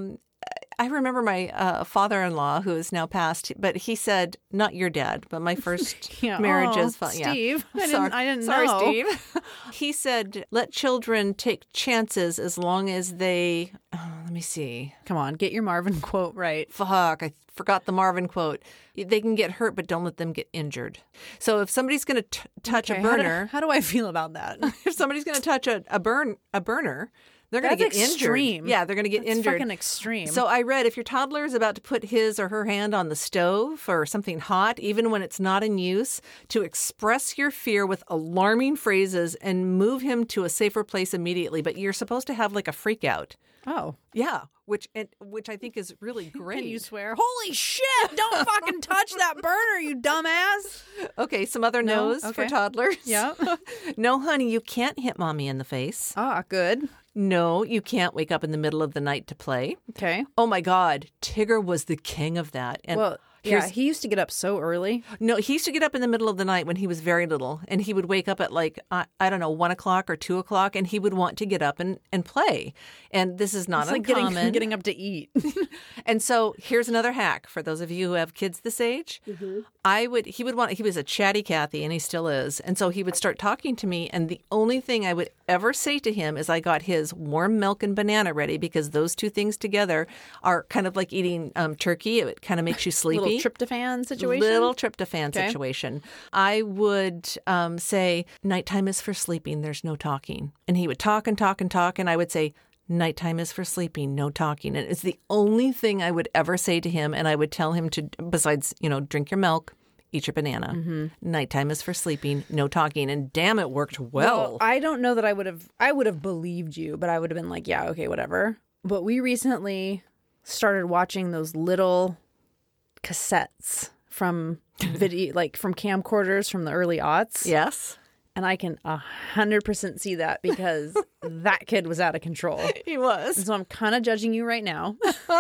I remember my father-in-law, who is now passed, but he said, not your dad, but my first marriage is fun. Steve. Yeah. I didn't Sorry, know. Steve. He said, let children take chances as long as they, let me see. Come on, get your Marvin quote right. Fuck, I forgot the Marvin quote. They can get hurt, but don't let them get injured. So if somebody's going to touch a burner. How do I feel about that? If somebody's going to touch a burner, they're going to get extreme. injured. Yeah, they're going to get That's injured. fucking extreme. So I read if your toddler is about to put his or her hand on the stove or something hot, even when it's not in use, to express your fear with alarming phrases and move him to a safer place immediately. But you're supposed to have like a freak out. Oh. Yeah, which I think is really great. Can you swear? Holy shit! Don't fucking touch that burner, you dumbass. Okay, some other no's for toddlers. Yeah. No, honey, you can't hit mommy in the face. Ah, good. No, you can't wake up in the middle of the night to play. Okay. Oh my God, Tigger was the king of that. And Well, yeah, he used to get up so early. No, he used to get up in the middle of the night when he was very little, and he would wake up at like, I don't know, 1 o'clock or 2 o'clock, and he would want to get up and play. And this is not It's like uncommon. getting up to eat. And so here's another hack for those of you who have kids this age. Mm-hmm. He was a chatty Cathy, and he still is. And so he would start talking to me, and the only thing I would ever say to him is I got his warm milk and banana ready, because those two things together are kind of like eating turkey. It kind of makes you sleepy. Little tryptophan situation? Little tryptophan situation. I would say, nighttime is for sleeping. There's no talking. And he would talk and talk and talk. And I would say, nighttime is for sleeping, no talking. And it's the only thing I would ever say to him. And I would tell him to, besides, drink your milk, eat your banana. Mm-hmm. Nighttime is for sleeping, no talking. And damn, it worked well. I don't know that I would have believed you, but I would have been like, yeah, okay, whatever. But we recently started watching those little cassettes from video, like from camcorders from the early aughts. Yes. And I can 100% see that, because that kid was out of control. He was. And so I'm kind of judging you right now.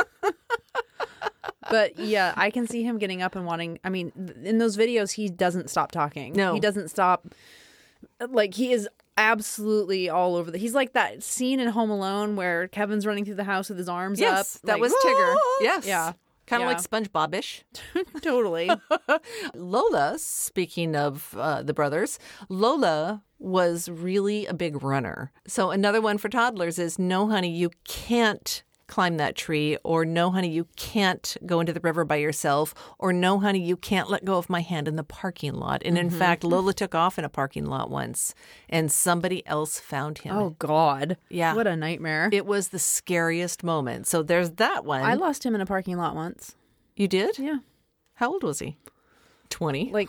But yeah, I can see him getting up and wanting, in those videos, he doesn't stop talking. No. He doesn't stop. Like, he is absolutely all over he's like that scene in Home Alone where Kevin's running through the house with his arms up. Yes, that like, was Tigger. Yes. Yeah. Kind of like SpongeBob-ish. Totally. Lola, speaking of the brothers, Lola was really a big runner. So another one for toddlers is, no, honey, you can't climb that tree, or no, honey, you can't go into the river by yourself, or no, honey, you can't let go of my hand in the parking lot. And in fact, Lola took off in a parking lot once, and somebody else found him. Oh, God. Yeah. What a nightmare. It was the scariest moment. So there's that one. I lost him in a parking lot once. You did? Yeah. How old was he? 20? Like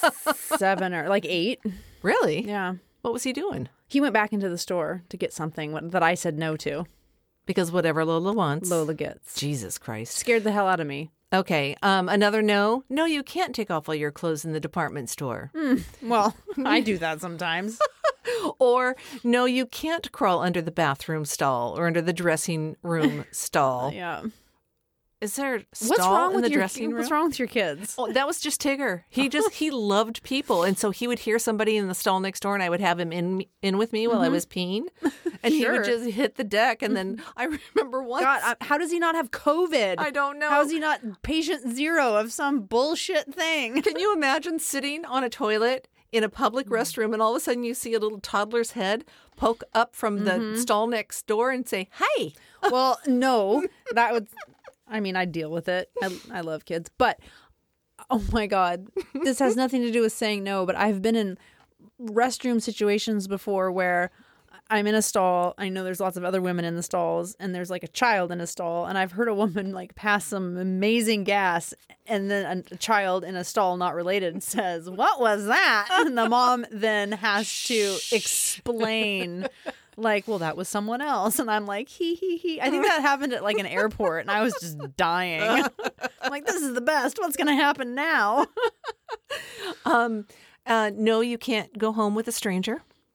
7 or like 8. Really? Yeah. What was he doing? He went back into the store to get something that I said no to. Because whatever Lola wants. Lola gets. Jesus Christ. Scared the hell out of me. Okay. Another no. No, you can't take off all your clothes in the department store. Well, I do that sometimes. Or no, you can't crawl under the bathroom stall or under the dressing room stall. Yeah. Is there a stall in the dressing room? What's wrong with your kids? Oh, that was just Tigger. He loved people. And so he would hear somebody in the stall next door, and I would have him in with me while I was peeing. And he would just hit the deck. And then I remember once. God, how does he not have COVID? I don't know. How is he not patient 0 of some bullshit thing? Can you imagine sitting on a toilet in a public restroom, and all of a sudden you see a little toddler's head poke up from the stall next door and say, "Hey." Well, no, that would... I'd deal with it. I love kids. But, oh my God, this has nothing to do with saying no, but I've been in restroom situations before where I'm in a stall. I know there's lots of other women in the stalls, and there's like a child in a stall. And I've heard a woman like pass some amazing gas, and then a child in a stall not related says, "What was that?" And the mom then has to explain... Like, well, that was someone else. And I'm like, he. I think that happened at like an airport, and I was just dying. I'm like, this is the best. What's going to happen now? No, you can't go home with a stranger.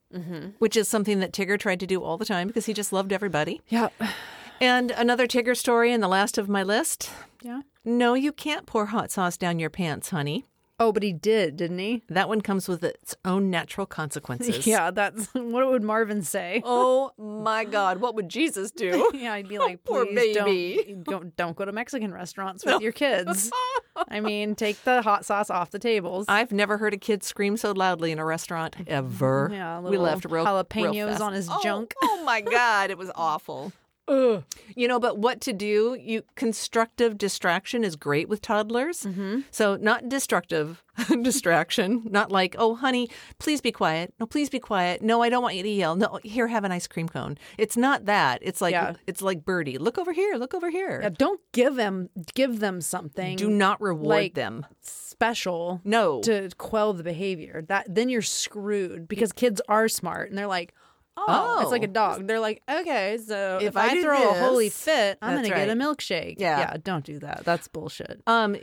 which is something that Tigger tried to do all the time because he just loved everybody. Yeah. And another Tigger story, and the last of my list. Yeah. No, you can't pour hot sauce down your pants, honey. Oh, but he did, didn't he? That one comes with its own natural consequences. Yeah, that's what would Marvin say? Oh my God, what would Jesus do? Yeah, I'd be like, Poor please baby. don't go to Mexican restaurants with your kids. I mean, take the hot sauce off the tables. I've never heard a kid scream so loudly in a restaurant ever. Yeah, we left real jalapenos fast. on his junk. Oh my God, it was awful. Ugh. You know, but what to do? Constructive distraction is great with toddlers. Mm-hmm. So not destructive distraction, not like, oh, honey, please be quiet. No, please be quiet. No, I don't want you to yell. No, here, have an ice cream cone. It's not that. It's like Birdie. Look over here. Look over here. Yeah, don't give them something. Do not reward them. Special. No. To quell the behavior. Then you're screwed because kids are smart and they're like, oh, it's like a dog. They're like, okay, so if I do throw this, a holy fit, I'm that's going to get a right. milkshake. Yeah. Yeah, don't do that. That's bullshit.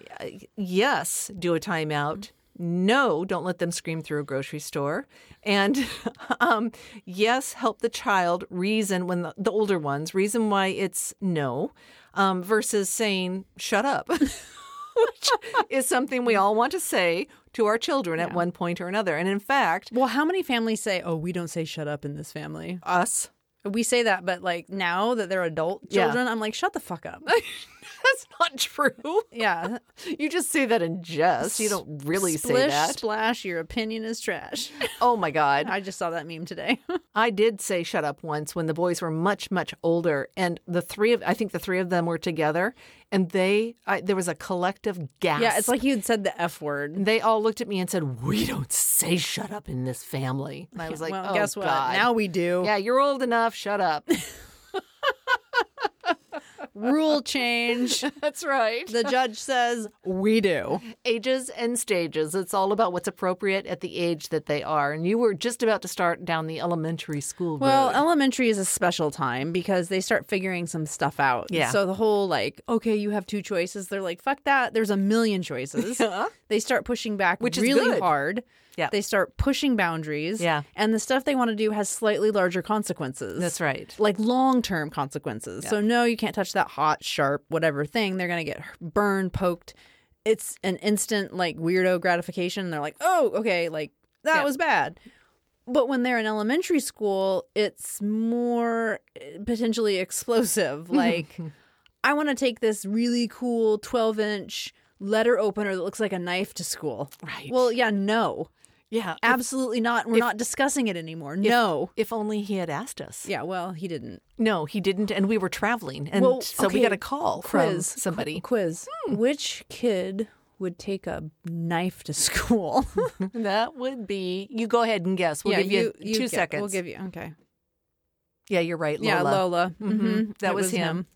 Yes, do a timeout. No, don't let them scream through a grocery store. And yes, help the child reason when the older ones reason why it's no versus saying shut up, which is something we all want to say to our children at one point or another. And in fact, Well, how many families say, oh, we don't say shut up in this family? us. We say that, but like now that they're adult children, I'm like, shut the fuck up. That's not true. Yeah. You just say that in jest. You don't really say Splish, that. splash, your opinion is trash. Oh my God. I just saw that meme today. I did say shut up once when the boys were much, much older. And I think the three of them were together. And there was a collective gasp. Yeah, it's like you'd said the F word. They all looked at me and said, we don't say shut up in this family. And I was like, well, oh, guess what? God. Now we do. Yeah, you're old enough. Shut up. Rule change. That's right. The judge says we do. Ages and stages. It's all about what's appropriate at the age that they are. And you were just about to start down the elementary school Well, road. elementary is a special time because they start figuring some stuff out. Yeah. So the whole like, okay, you have two choices. They're like, fuck that. There's a million choices. Yeah. They start pushing back Which is really good. hard. Yeah. They start pushing boundaries. Yeah. And the stuff they want to do has slightly larger consequences. That's right. Like long-term consequences. Yeah. So no, you can't touch that hot, sharp, whatever thing. They're going to get burned, poked. It's an instant like weirdo gratification. They're like, oh, okay, like that was bad. But when they're in elementary school, it's more potentially explosive. Like, I want to take this really cool 12-inch letter opener that looks like a knife to school. Right. Well, yeah, no. Yeah. Absolutely not. We're not discussing it anymore. No. If only he had asked us. Yeah, well, he didn't. No, he didn't. And we were traveling. And Well, so we okay, got a call from somebody. Quiz. Which kid would take a knife to school? That would be, you go ahead and guess. We'll give you 2 get- seconds. We'll give you, okay. Yeah, you're right. Lola. Yeah, Lola. Mm-hmm. That It was him.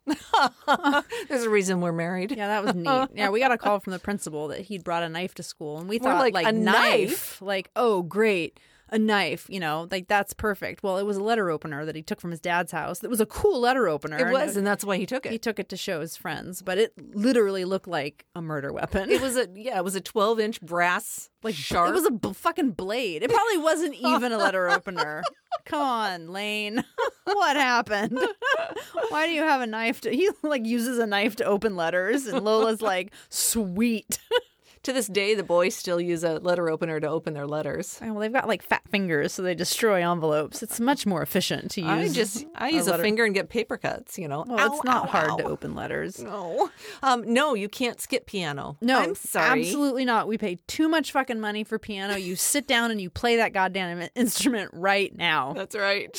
There's a reason we're married. Yeah, that was neat. Yeah, we got a call from the principal that he'd brought a knife to school, and we We're thought like, a knife? like, oh, great, a knife. You know, like that's perfect. Well, it was a letter opener that he took from his dad's house. It was a cool letter opener. It was, and that's why he took He it. took it to show his friends, but it literally looked like a murder weapon. It was a 12-inch brass, like sharp. It was a fucking blade. It probably wasn't even a letter opener. Come on, Lane. What happened? Why do you have a knife he like uses a knife to open letters, and Lola's like, sweet. To this day, the boys still use a letter opener to open their letters. Well, they've got like fat fingers, so they destroy envelopes. It's much more efficient to use. I use a letter. finger and get paper cuts, you know. Well, Ow, it's not ow, hard ow. to open letters. No. No, you can't skip piano. No, I'm sorry. absolutely not. We pay too much fucking money for piano. You sit down and you play that goddamn instrument right now. That's right.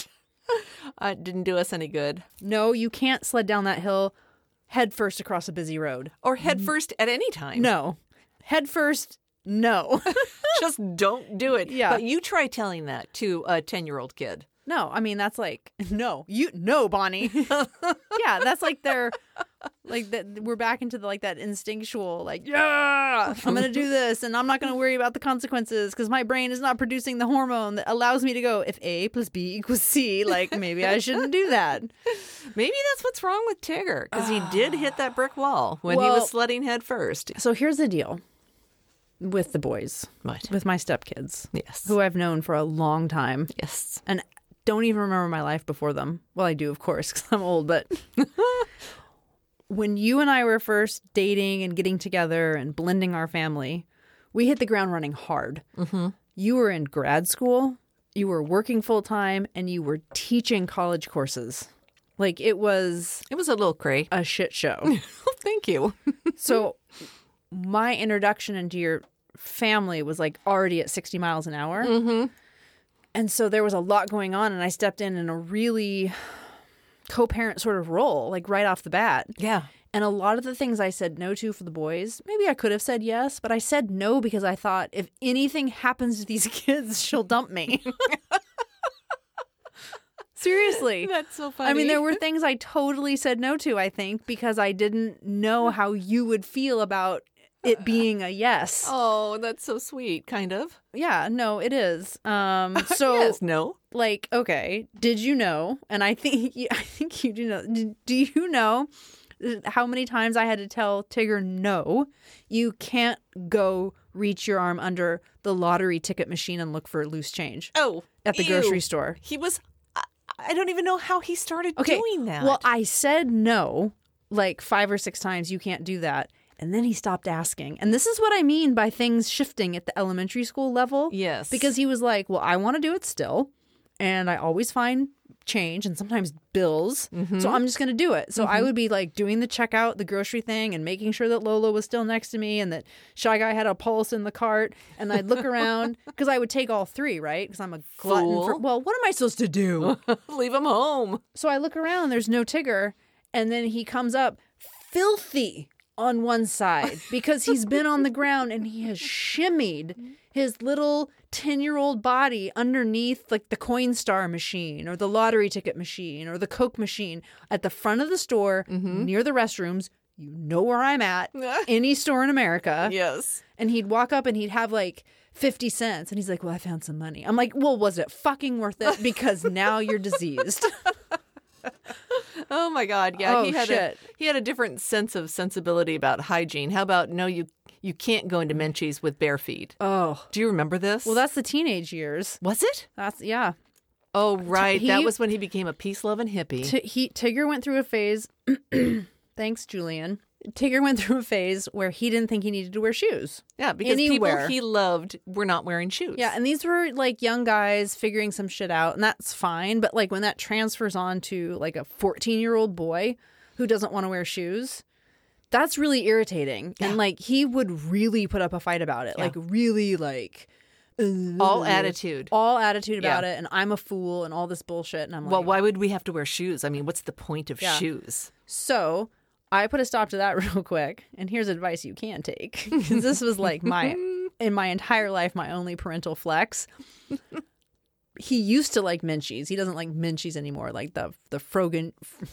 It didn't do us any good. No, you can't sled down that hill head first across a busy road. Or head first at any time. No. Head first, no. Just don't do it. Yeah. But you try telling that to a 10-year-old kid. No, I mean, that's like, no, Bonnie. Yeah, that's like they're like that. We're back into the, like that instinctual, like, yeah, I'm going to do this and I'm not going to worry about the consequences because my brain is not producing the hormone that allows me to go, if A plus B equals C, like maybe I shouldn't do that. Maybe that's what's wrong with Tigger, because he did hit that brick wall when he Well- was sledding head first. So here's the deal. With the boys. Right. With my stepkids. Yes. Who I've known for a long time. Yes. And don't even remember my life before them. Well, I do, of course, because I'm old, but when you and I were first dating and getting together and blending our family, we hit the ground running hard. Mm-hmm. You were in grad school, you were working full time, and you were teaching college courses. Like, it was a little cray. a shit show. Thank you. So my introduction into your family was like already at 60 miles an hour. Mm-hmm. And so there was a lot going on, and I stepped in a really co-parent sort of role, like right off the bat. Yeah. And a lot of the things I said no to for the boys, maybe I could have said yes, but I said no because I thought if anything happens to these kids, she'll dump me. Seriously. That's so funny. I mean, there were things I totally said no to, I think, because I didn't know how you would feel about it being a yes. Oh, that's so sweet, kind of. Yeah, no, it is. So, Yes, no. like, okay, did you know? And I think you do know. Do you know how many times I had to tell Tigger, no, you can't go reach your arm under the lottery ticket machine and look for loose change. Oh, at the ew. grocery store. He was. I don't even know how he started doing that. Well, I said no like 5 or 6 times. You can't do that. And then he stopped asking. And this is what I mean by things shifting at the elementary school level. Yes. Because he was like, well, I want to do it still. And I always find change and sometimes bills. Mm-hmm. So I'm just going to do it. So I would be like doing the checkout, the grocery thing, and making sure that Lola was still next to me and that Shy Guy had a pulse in the cart. And I'd look around because I would take all 3, right? Because I'm a glutton for, well, what am I supposed to do? Leave him home. So I look around, there's no Tigger. And then he comes up filthy on one side because he's been on the ground and he has shimmied his little 10-year-old body underneath like the Coinstar machine or the lottery ticket machine or the Coke machine at the front of the store near the restrooms. You know where I'm at. Any store in America. Yes. And he'd walk up and he'd have like 50 cents. And he's like, well, I found some money. I'm like, well, was it fucking worth it? Because now you're diseased. Oh my God! Yeah, Oh, he had a different sensibility about hygiene. How about no, you can't go into Menchie's with bare feet. Oh, Do you remember this? well, that's the teenage years. was it? That's yeah. Oh right, He- that was when he became a peace-loving hippie. Tigger went through a phase. Thanks, Julian. Tigger went through a phase where he didn't think he needed to wear shoes. Yeah, because anywhere. people he loved were not wearing shoes. Yeah, and these were like young guys figuring some shit out, and that's fine. But like when that transfers on to like a 14-year-old boy who doesn't want to wear shoes, that's really irritating. Yeah. And like he would really put up a fight about it, Yeah. like really like all attitude. about Yeah. it, and I'm a fool and all this bullshit. And I'm Well, like, why would we have to wear shoes? I mean, what's the point of Yeah. shoes? So I put a stop to that real quick. And here's advice you can take. 'Cause this was like in my entire life, my only parental flex. He used to like Menchie's. He doesn't like Menchie's anymore. Like the Frogan,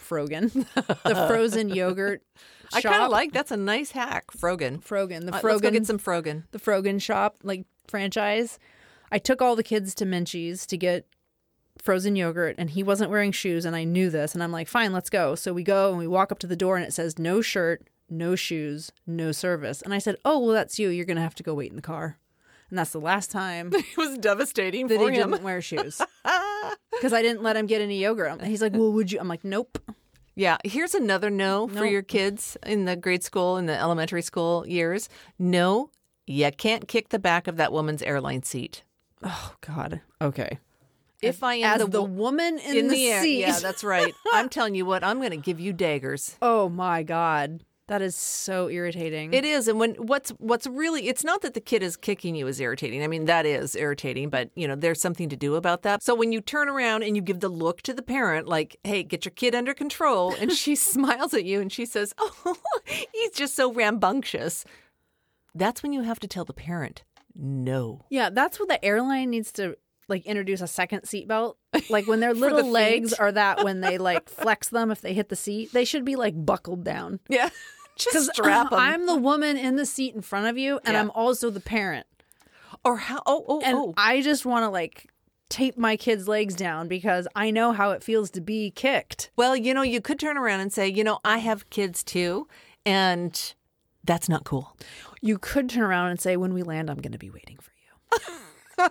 the frozen yogurt I shop. kind of like that's a nice hack, Frogan. Frogan. The Let's go Frogan, get some Frogan. the Frogan shop, like franchise. I took all the kids to Menchie's to get frozen yogurt, and he wasn't wearing shoes, and I knew this, and I'm like, fine, let's go. So we go and we walk up to the door, and it says no shirt, no shoes, no service. And I said, oh, well, that's you. You're going to have to go wait in the car. And that's the last time It was devastating that for he him. didn't wear shoes because I didn't let him get any yogurt. And he's like, well, would you? I'm like, nope. Yeah, here's another no for Nope. your kids in the grade school and the elementary school years. No, you can't kick the back of that woman's airline seat. Oh, God. Okay. If I am As the woman in the air, seat. yeah, that's right. I'm telling you what, I'm going to give you daggers. Oh, my God. That is so irritating. It is, and when what's really, it's not that the kid is kicking you is irritating. I mean, that is irritating, but there's something to do about that. So when you turn around and you give the look to the parent, like, "Hey, get your kid under control," and she smiles at you and she says, "Oh, he's just so rambunctious," that's when you have to tell the parent, "No." Yeah, that's what the airline needs to like introduce a second seatbelt. Like when their little the legs feet. are that when they like flex them if they hit the seat, they should be like buckled down. Yeah, just strap them. I'm the woman in the seat in front of you, and Yeah. I'm also the parent. Or how? And I just want to like tape my kids' legs down because I know how it feels to be kicked. Well, you could turn around and say, I have kids too, and That's not cool. You could turn around and say, when we land, I'm going to be waiting for you.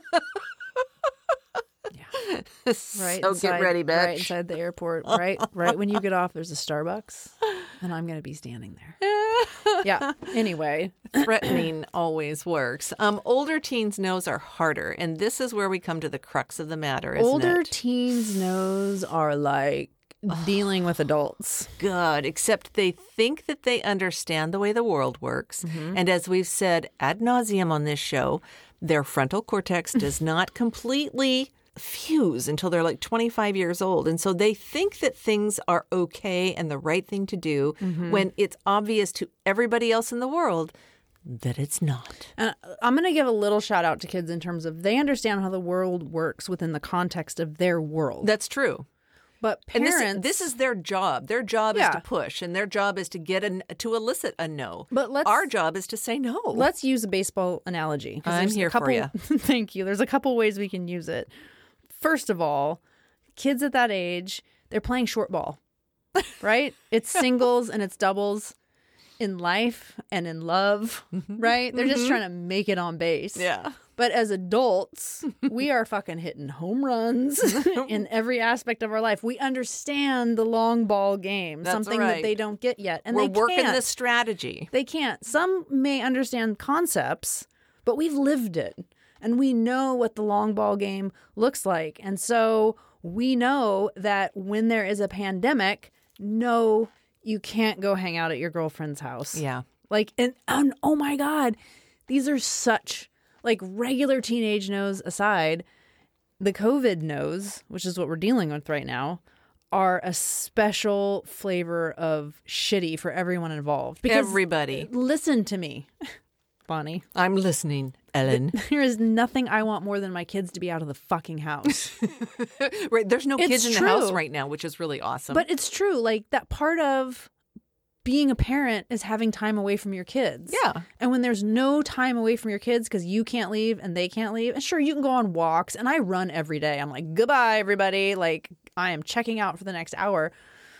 Yeah. Right. So get ready, bitch. Right inside the airport. Right when you get off, there's a Starbucks, and I'm going to be standing there. Yeah. Anyway. Threatening always works. Older teens' no's are harder, and this is where we come to the crux of the matter, isn't Older it? teens' no's are like dealing with adults. God, except they think that they understand the way the world works. Mm-hmm. And as we've said ad nauseum on this show, their frontal cortex does not completely fuse until they're like 25 years old. And so they think that things are okay and the right thing to do when it's obvious to everybody else in the world that it's not. And I'm going to give a little shout out to kids in terms of they understand how the world works within the context of their world. That's true. But And parents, this is their job. Their job is Yeah. to push, and their job is to to elicit a no. But our job is to say no. let's use a baseball analogy. 'cause I'm there's a here for couple- ya. Thank you. There's a couple ways we can use it. First of all, kids at that age, they're playing short ball, right? It's singles and it's doubles in life and in love, right? They're just trying to make it on base. Yeah. But as adults, we are fucking hitting home runs in every aspect of our life. We understand the long ball game, That's something right. that they don't get yet. And We're they working can't. the strategy. They can't. Some may understand concepts, but we've lived it. And we know what the long ball game looks like. And so we know that when there is a pandemic, no, you can't go hang out at your girlfriend's house. Yeah. Like, and oh my God, these are such, like, regular teenage no's aside, the COVID no's, which is what we're dealing with right now, are a special flavor of shitty for everyone involved. Because Everybody. listen to me, Bonnie. I'm listening, Ellen. There is nothing I want more than my kids to be out of the fucking house. Right. There's no It's kids in true. the house right now, which is really awesome. But it's true. Like, that part of being a parent is having time away from your kids. Yeah. And when there's no time away from your kids because you can't leave and they can't leave, and sure, you can go on walks. And I run every day. I'm like, goodbye, everybody. Like, I am checking out for the next hour.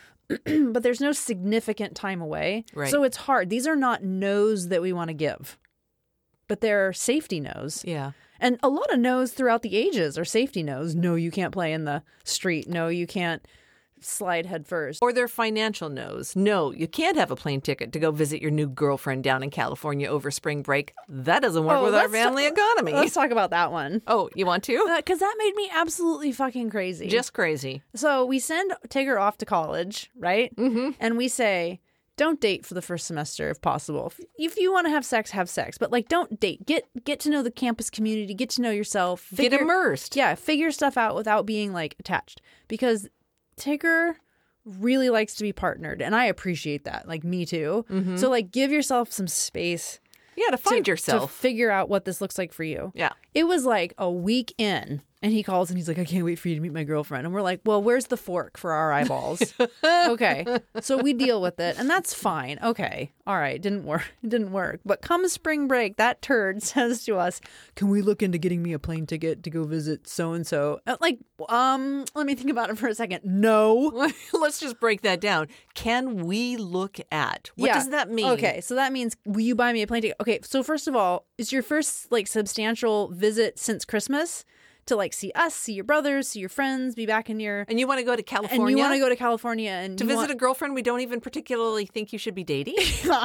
But there's no significant time away. Right. So it's hard. These are not no's that we want to give, but they're safety no's. yeah. And a lot of no's throughout the ages are safety no's. No, you can't play in the street. No, you can't slide head first. Or their financial no's. No, you can't have a plane ticket to go visit your new girlfriend down in California over spring break. That doesn't work with our family economy. Let's talk about that one. Oh, you want to? Because that made me absolutely fucking crazy. Just crazy. So we send Tigger off to college, right? Mm-hmm. And we say, don't date for the first semester if possible. If you want to have sex, but like, don't date. Get to know the campus community. Get to know yourself. Get immersed. Yeah, figure stuff out without being like attached. Because Tigger really likes to be partnered, and I appreciate that. Like, me too. Mm-hmm. So like, give yourself some space Yeah, to find to yourself. figure out what this looks like for you. Yeah. It was like a week in, and he calls and he's like, I can't wait for you to meet my girlfriend. And we're like, well, where's the fork for our eyeballs? Okay. So we deal with it, and that's fine. Okay. All right. Didn't work. It didn't work. But come spring break, that turd says to us, can we look into getting me a plane ticket to go visit so-and-so? Like, let me think about it for a second. No. Let's just break that down. Can we look at? What Yeah. does that mean? Okay, so that means, will you buy me a plane ticket? Okay, so first of all, it's your first like substantial visit since Christmas to like see us, see your brothers, see your friends, be back in your And you want to go to California? and you want to go to California and to visit a girlfriend we don't even particularly think you should be dating?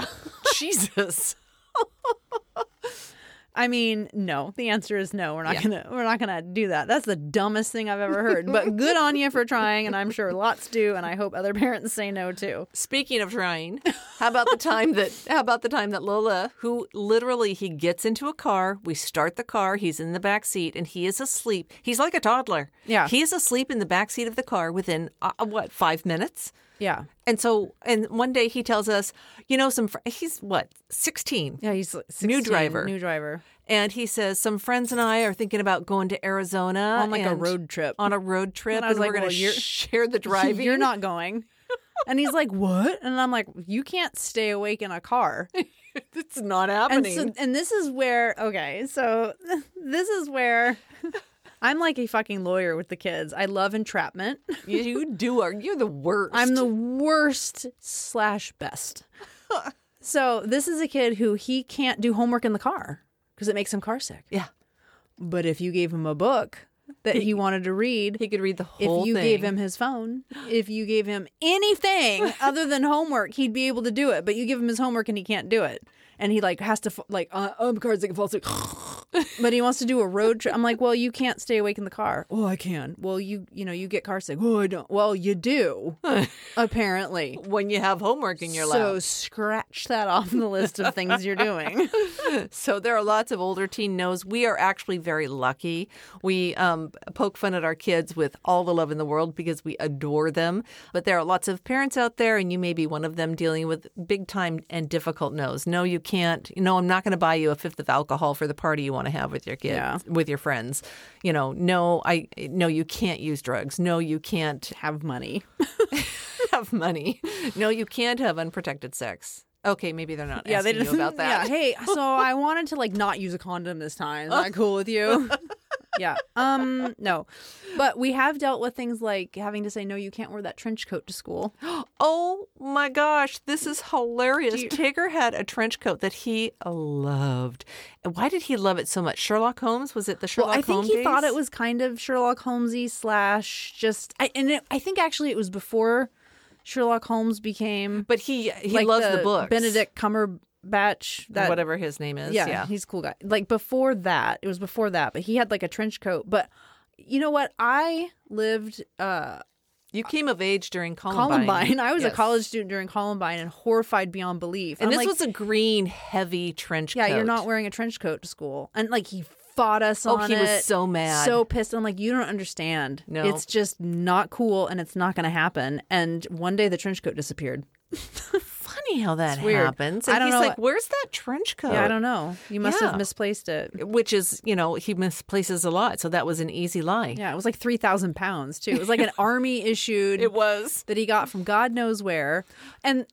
Jesus. I mean, no. The answer is no. We're not gonna do that. That's the dumbest thing I've ever heard. But good on you for trying, and I'm sure lots do, and I hope other parents say no too. Speaking of trying, how about the time that Lola, who literally he gets into a car, we start the car, he's in the back seat, and he is asleep. He's like a toddler. Yeah. He is asleep in the back seat of the car within 5 minutes. Yeah. And one day he tells us, he's 16. Yeah, he's 16, New driver. New driver. And he says, some friends and I are thinking about going to Arizona. On like a and- road trip. On a road trip. And I was like, we're going well, to you're- share the driving. You're not going. And he's like, what? And I'm like, you can't stay awake in a car. It's not And happening. and this is where, this is where I'm like a fucking lawyer with the kids. I love entrapment. You're the worst. I'm the worst / best. So this is a kid who he can't do homework in the car because it makes him car sick. Yeah. But if you gave him a book that he wanted to read, He could read the whole if you thing. gave him his phone, if you gave him anything other than homework, he'd be able to do it. But you give him his homework and he can't do it. And he like has to I'm car sick and fall asleep. But he wants to do a road trip. I'm like, well, you can't stay awake in the car. Oh, I can. Well, you get car sick. Oh, I don't. Well, you do, apparently. when you have homework in your So lap. scratch that off the list of things you're doing. So there are lots of older teen no's. We are actually very lucky. We poke fun at our kids with all the love in the world because we adore them. But there are lots of parents out there, and you may be one of them, dealing with big time and difficult no's. No, you can't. No, I'm not going to buy you a fifth of alcohol for the party you want to have with your kids, with your friends. No, you can't use drugs. No, you can't Have money. have money. No, you can't have unprotected sex. Okay, maybe they're not asking you about that. Yeah, hey, so I wanted to not use a condom this time. Is that cool with you? Yeah. No. But we have dealt with things like having to say, no, you can't wear that trench coat to school. Oh my gosh, this is hilarious. Tigger had a trench coat that he loved. And why did he love it so much? Sherlock Holmes? Was it the Sherlock Well, I think Holmes he days? thought it was kind of Sherlock Holmesy / I think actually it was before Sherlock Holmes became But he like loves the books. Benedict Cumberbatch, that whatever his name is. yeah, Yeah. he's a cool guy. Like before that, it was before that, but he had like a trench coat. But you know what? I lived You came of age during Columbine. I was a Yes. college student during Columbine and horrified beyond belief. And I'm this like, was a green, heavy trench coat. yeah, you're not wearing a trench coat to school. And like he fought us Oh, on he it. was so mad. So pissed. I'm like, you don't understand. No. It's just not cool and it's not going to happen. And one day the trench coat disappeared. Funny how that weird. happens. And I don't he's know. like, where's that trench coat? Yeah, I don't know. You must Yeah. have misplaced it. Which is, he misplaces a lot. So that was an easy lie. Yeah, it was like 3,000 pounds too. It was like an army issued It was. that he got from God knows where. And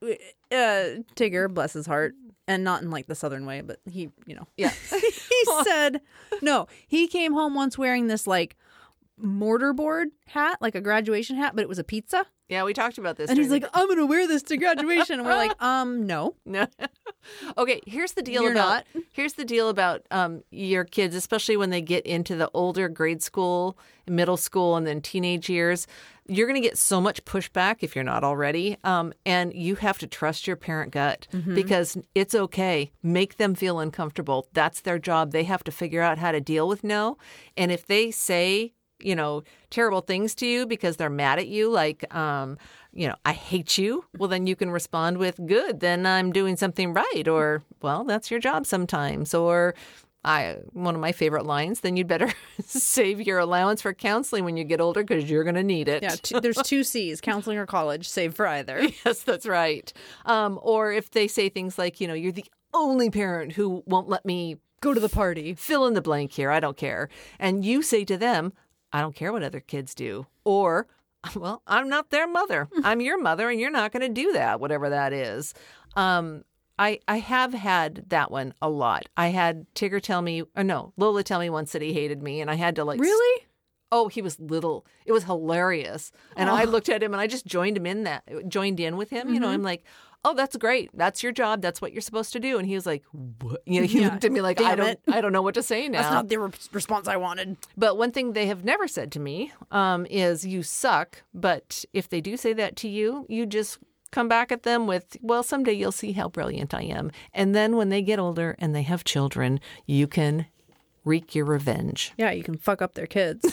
Tigger, bless his heart, and not in like the southern way, but he, Yeah. he said, no, he came home once wearing this like mortarboard hat, like a graduation hat, but it was a pizza. Yeah, we talked about this. And he's during like, I'm going to wear this to graduation. And we're like, no. No. Okay, here's the deal You're about not. here's the deal about your kids, especially when they get into the older grade school, middle school, and then teenage years. You're going to get so much pushback if you're not already, and you have to trust your parent gut because it's okay. Make them feel uncomfortable. That's their job. They have to figure out how to deal with no. And if they say terrible things to you because they're mad at you, like, I hate you. Well, then you can respond with, good, then I'm doing something right. Or, well, that's your job sometimes. Or, one of my favorite lines, then you'd better save your allowance for counseling when you get older because you're going to need it. Yeah, there's 2 C's, counseling or college, save for either. Yes, that's right. Or if they say things like, you're the only parent who won't let me Go to the party. fill in the blank here. I don't care. And you say to them, I don't care what other kids do. Or, well, I'm not their mother. I'm your mother, and you're not going to do that, whatever that is. I have had that one a lot. I had Tigger tell me, Lola tell me once that he hated me, and I had to Really? Oh, he was little. It was hilarious. And I looked at him and I just joined in with him. I'm like, oh, that's great. That's your job. That's what you're supposed to do. And he was like, what? He looked at me like, Damn I don't know what to say now. That's not the response I wanted. But one thing they have never said to me is you suck. But if they do say that to you, you just come back at them with, well, someday you'll see how brilliant I am. And then when they get older and they have children, you can wreak your revenge. Yeah, you can fuck up their kids.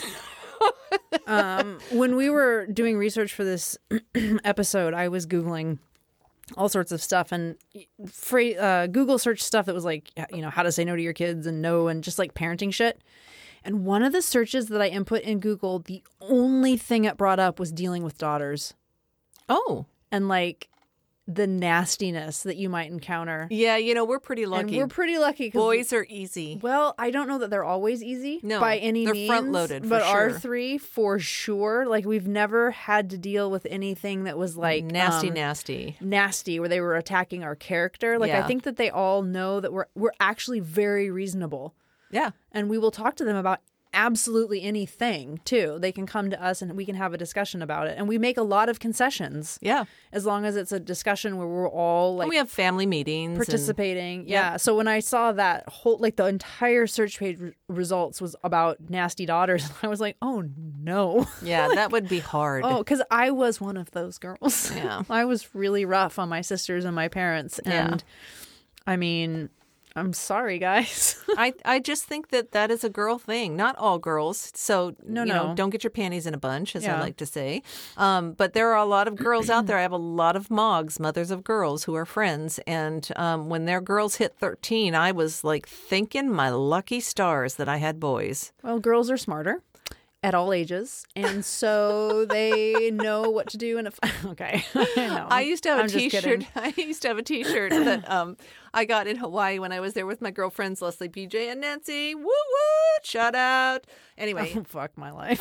When we were doing research for this episode, I was Googling all sorts of stuff and Google search stuff that was like, how to say no to your kids and just like parenting shit. And one of the searches that I input in Google, the only thing it brought up was dealing with daughters Oh. and like the nastiness that you might encounter. Yeah, we're pretty lucky. And we're pretty lucky because Boys are easy. well, I don't know that they're always easy No, by any they're means. front-loaded for but our sure. 3, for sure, like we've never had to deal with anything that was like nasty, where they were attacking our character. Like I Yeah. think that they all know that we're actually very reasonable, Yeah. and we will talk to them about absolutely anything, too. They can come to us and we can have a discussion about it. And we make a lot of concessions. Yeah. As long as it's a discussion where we're all And we have family meetings. participating. Yeah. So when I saw that whole, like the entire search page results was about nasty daughters, I was like, oh no. Yeah, that would be hard. Oh, because I was one of those girls. Yeah. I was really rough on my sisters and my parents. And I mean, I'm sorry, guys. I just think that is a girl thing. Not all girls. So, No. don't get your panties in a bunch, as I Yeah. like to say. But there are a lot of girls out there. I have a lot of MOGs, mothers of girls, who are friends. And when their girls hit 13, I was like thanking my lucky stars that I had boys. Well, girls are smarter at all ages, and so they know what to do. And okay, I know. I used to have I'm a just T-shirt. kidding. I used to have a T-shirt that I got in Hawaii when I was there with my girlfriends Leslie, PJ, and Nancy. Woo woo! Shout out. Anyway, Oh, fuck my life.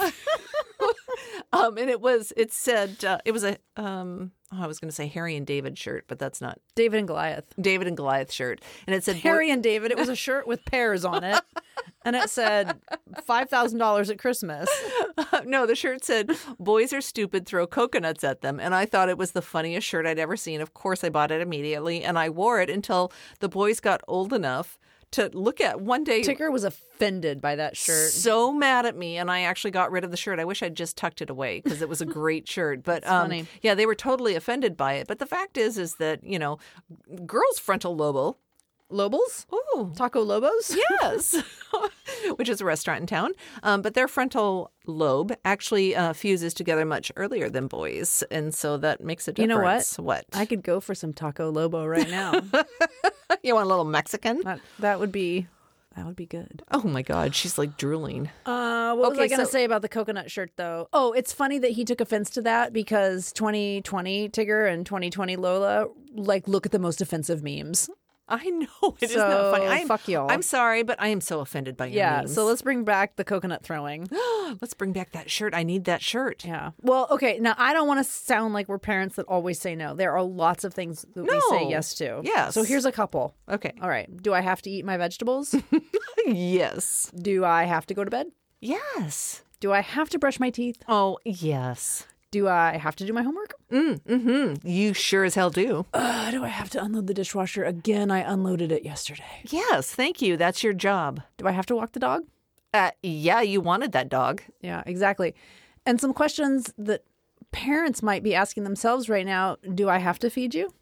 and it said it was a I was going to say Harry and David shirt, but that's not David and Goliath. David and Goliath shirt. And it said Harry and David. It was a shirt with pears on it, and it said $5,000 at Christmas. No, the shirt said, "Boys are stupid, throw coconuts at them." And I thought it was the funniest shirt I'd ever seen. Of course, I bought it immediately, and I wore it until the boys got old enough to look at. One day, Tigger was offended by that shirt. so mad at me, and I actually got rid of the shirt. I wish I'd just tucked it away because it was a great shirt. But funny. yeah, they were totally offended by it. But the fact is that girls' frontal lobe. Lobos? Oh, Taco Lobos? yes, which is a restaurant in town. But their frontal lobe actually fuses together much earlier than boys, and so that makes a You know difference. what? What? I could go for some Taco Lobo right now. You want a little Mexican? that would be good. Oh my God, she's like drooling. What was Okay, I going to so- say about the coconut shirt, though? Oh, it's funny that he took offense to that because 2020 Tigger and 2020 Lola, look at the most offensive memes. I know it is not funny. So, fuck y'all. I'm sorry, but I am so offended by your Yeah, memes. so let's bring back the coconut throwing. let's bring back that shirt. I need that shirt. Yeah. Well, okay. Now, I don't want to sound like we're parents that always say no. There are lots of things that we say No. yes to. Yes. So here's a couple. Okay. All right. Do I have to eat my vegetables? Yes. Do I have to go to bed? Yes. Do I have to brush my teeth? Oh yes. Do I have to do my homework? You sure as hell do. Do I have to unload the dishwasher? Again, I unloaded it yesterday. Yes. Thank you. That's your job. Do I have to walk the dog? Yeah, you wanted that dog. Yeah, exactly. And some questions that parents might be asking themselves right now. Do I have to feed you?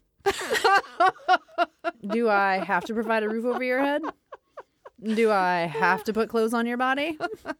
Do I have to provide a roof over your head? Do I have to put clothes on your body?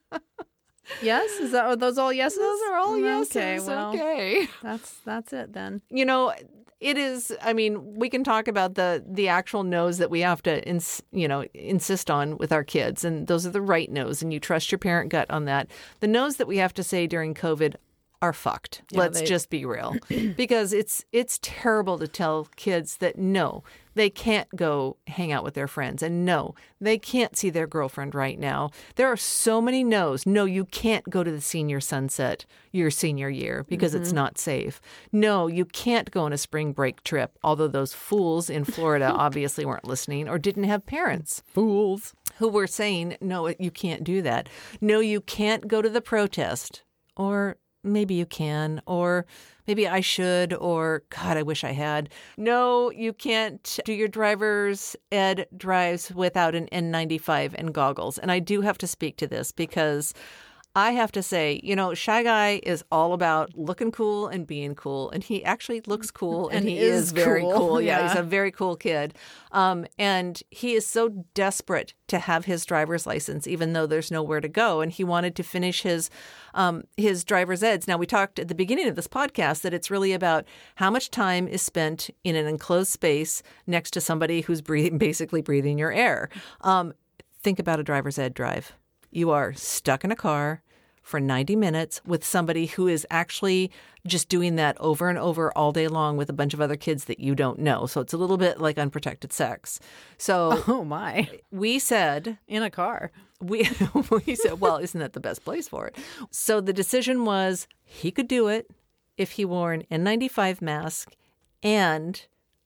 Yes? Are those all yeses? Those are all yeses. Okay, well, Okay. that's it then. It is. I mean, we can talk about the actual no's that we have to, insist on with our kids, and those are the right no's, and you trust your parent gut on that. The no's that we have to say during COVID are fucked. Yeah, Let's just be real, because it's terrible to tell kids that no, they can't go hang out with their friends, and no, they can't see their girlfriend right now. There are so many no's. No, you can't go to the senior sunset your senior year because it's not safe. No, you can't go on a spring break trip, although those fools in Florida obviously weren't listening or didn't have parents. Fools. Who were saying, no, you can't do that. No, you can't go to the protest. Or maybe you can, or maybe I should, or God, I wish I had. No, you can't do your driver's ed drives without an N95 and goggles. And I do have to speak to this because I have to say, Shy Guy is all about looking cool and being cool. And he actually looks cool and he is very cool. Yeah, he's a very cool kid. And he is so desperate to have his driver's license, even though there's nowhere to go. And he wanted to finish his driver's eds. Now, we talked at the beginning of this podcast that it's really about how much time is spent in an enclosed space next to somebody who's basically breathing your air. Think about a driver's ed drive. You are stuck in a car for 90 minutes with somebody who is actually just doing that over and over all day long with a bunch of other kids that you don't know. So it's a little bit like unprotected sex. So Oh my. we said, In a car. we said, well, isn't that the best place for it? So the decision was he could do it if he wore an N95 mask and a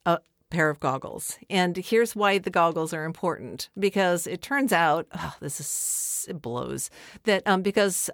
pair of goggles. And here's why the goggles are important. Because it turns out, it blows, that because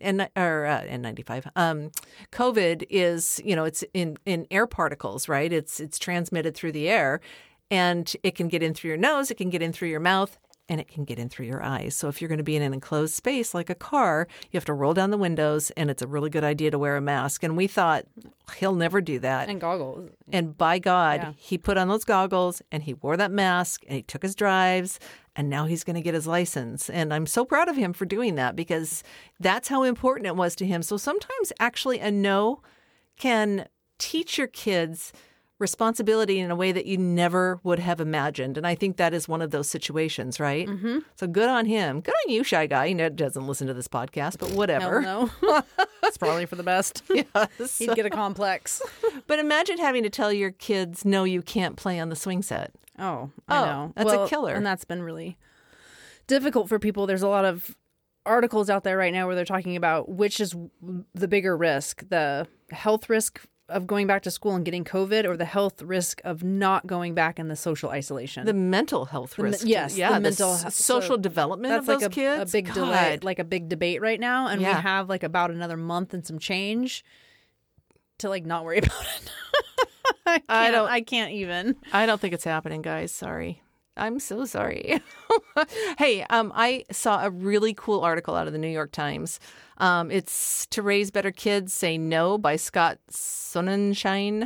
N95, COVID is, it's in air particles, right? It's transmitted through the air, and it can get in through your nose, it can get in through your mouth, and it can get in through your eyes. So if you're going to be in an enclosed space like a car, you have to roll down the windows, and it's a really good idea to wear a mask. And we thought, he'll never do that. And goggles. And by God, Yeah. he put on those goggles, and he wore that mask, and he took his drives, and now he's going to get his license. And I'm so proud of him for doing that, because that's how important it was to him. So sometimes actually a no can teach your kids responsibility in a way that you never would have imagined. And I think that is one of those situations, right? Mm-hmm. So good on him. Good on you, Shy Guy. He doesn't listen to this podcast, but whatever. No. It's probably for the best. Yes. He'd get a complex. But imagine having to tell your kids, no, you can't play on the swing set. Oh, I know. That's a killer. And that's been really difficult for people. There's a lot of articles out there right now where they're talking about which is the bigger risk, the health risk of going back to school and getting COVID, or the health risk of not going back in the social isolation. The mental health risk. Yes, yeah, the mental social development of that's those like kids. a big delay, like a big debate right now, and Yeah. we have like about another month and some change to like not worry about it. I can't even. I don't think it's happening, guys. Sorry. I'm so sorry. Hey, I saw a really cool article out of the New York Times. It's To Raise Better Kids, Say No by Scott Sonnenschein.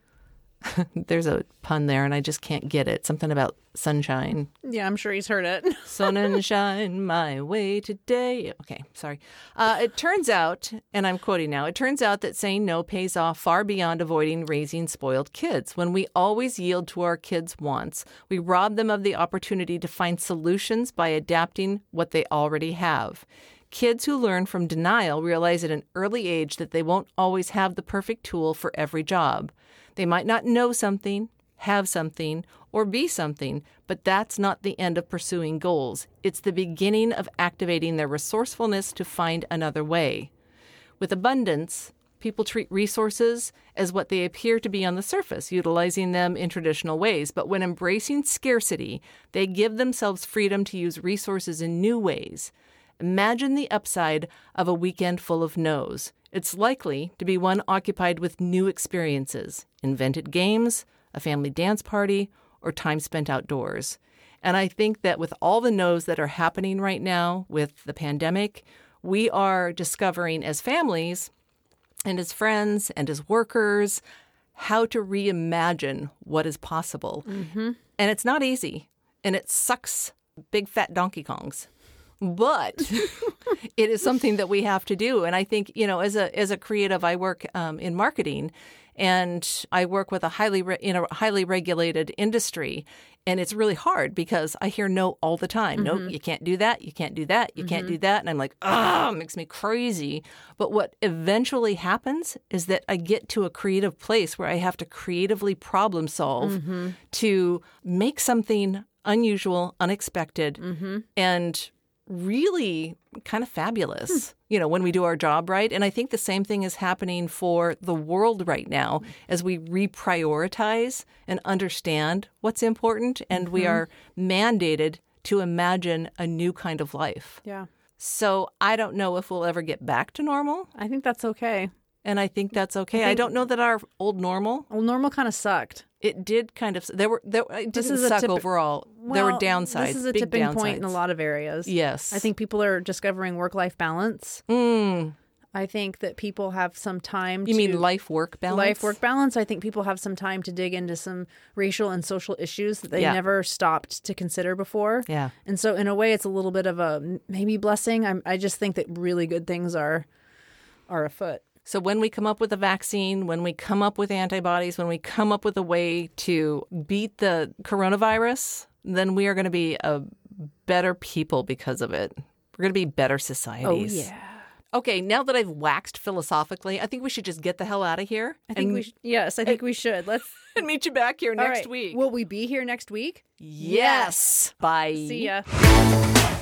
There's a pun there, and I just can't get it. Something about sunshine. Yeah, I'm sure he's heard it. Sonnenschein my way today. Okay, sorry. It turns out, and I'm quoting now, it turns out that saying no pays off far beyond avoiding raising spoiled kids. When we always yield to our kids' wants, we rob them of the opportunity to find solutions by adapting what they already have. Kids who learn from denial realize at an early age that they won't always have the perfect tool for every job. They might not know something, have something, or be something, but that's not the end of pursuing goals. It's the beginning of activating their resourcefulness to find another way. With abundance, people treat resources as what they appear to be on the surface, utilizing them in traditional ways. But when embracing scarcity, they give themselves freedom to use resources in new ways. Imagine the upside of a weekend full of no's. It's likely to be one occupied with new experiences, invented games, a family dance party, or time spent outdoors. And I think that with all the no's that are happening right now with the pandemic, we are discovering as families and as friends and as workers how to reimagine what is possible. Mm-hmm. And it's not easy, and it sucks big fat Donkey Kongs. But it is something that we have to do. And I think, as a creative, I work in marketing, and I work with a highly regulated industry. And it's really hard because I hear no all the time. Mm-hmm. No, you can't do that. You can't do that. You mm-hmm. can't do that. And I'm like, it makes me crazy. But what eventually happens is that I get to a creative place where I have to creatively problem solve mm-hmm. to make something unusual, unexpected, mm-hmm. and really kind of fabulous, when we do our job right. And I think the same thing is happening for the world right now as we reprioritize and understand what's important. And we are mandated to imagine a new kind of life. Yeah. So I don't know if we'll ever get back to normal. I think that's okay. And I think that's okay. I don't know that our old normal. Well, normal kind of sucked. It did kind of. It didn't suck overall. There were downsides. This is a big tipping downsides. point in a lot of areas. Yes. I think people are discovering work-life balance. I think that people have some time You mean life-work balance? Life-work balance. I think people have some time to dig into some racial and social issues that they never stopped to consider before. Yeah. And so in a way, it's a little bit of a maybe blessing. I just think that really good things are afoot. So when we come up with a vaccine, when we come up with antibodies, when we come up with a way to beat the coronavirus, then we are going to be a better people because of it. We're going to be better societies. Oh, yeah. Okay, now that I've waxed philosophically, I think we should just get the hell out of here. I think we should. Let's and meet you back here next week. Will we be here next week? Yes. Bye. See ya.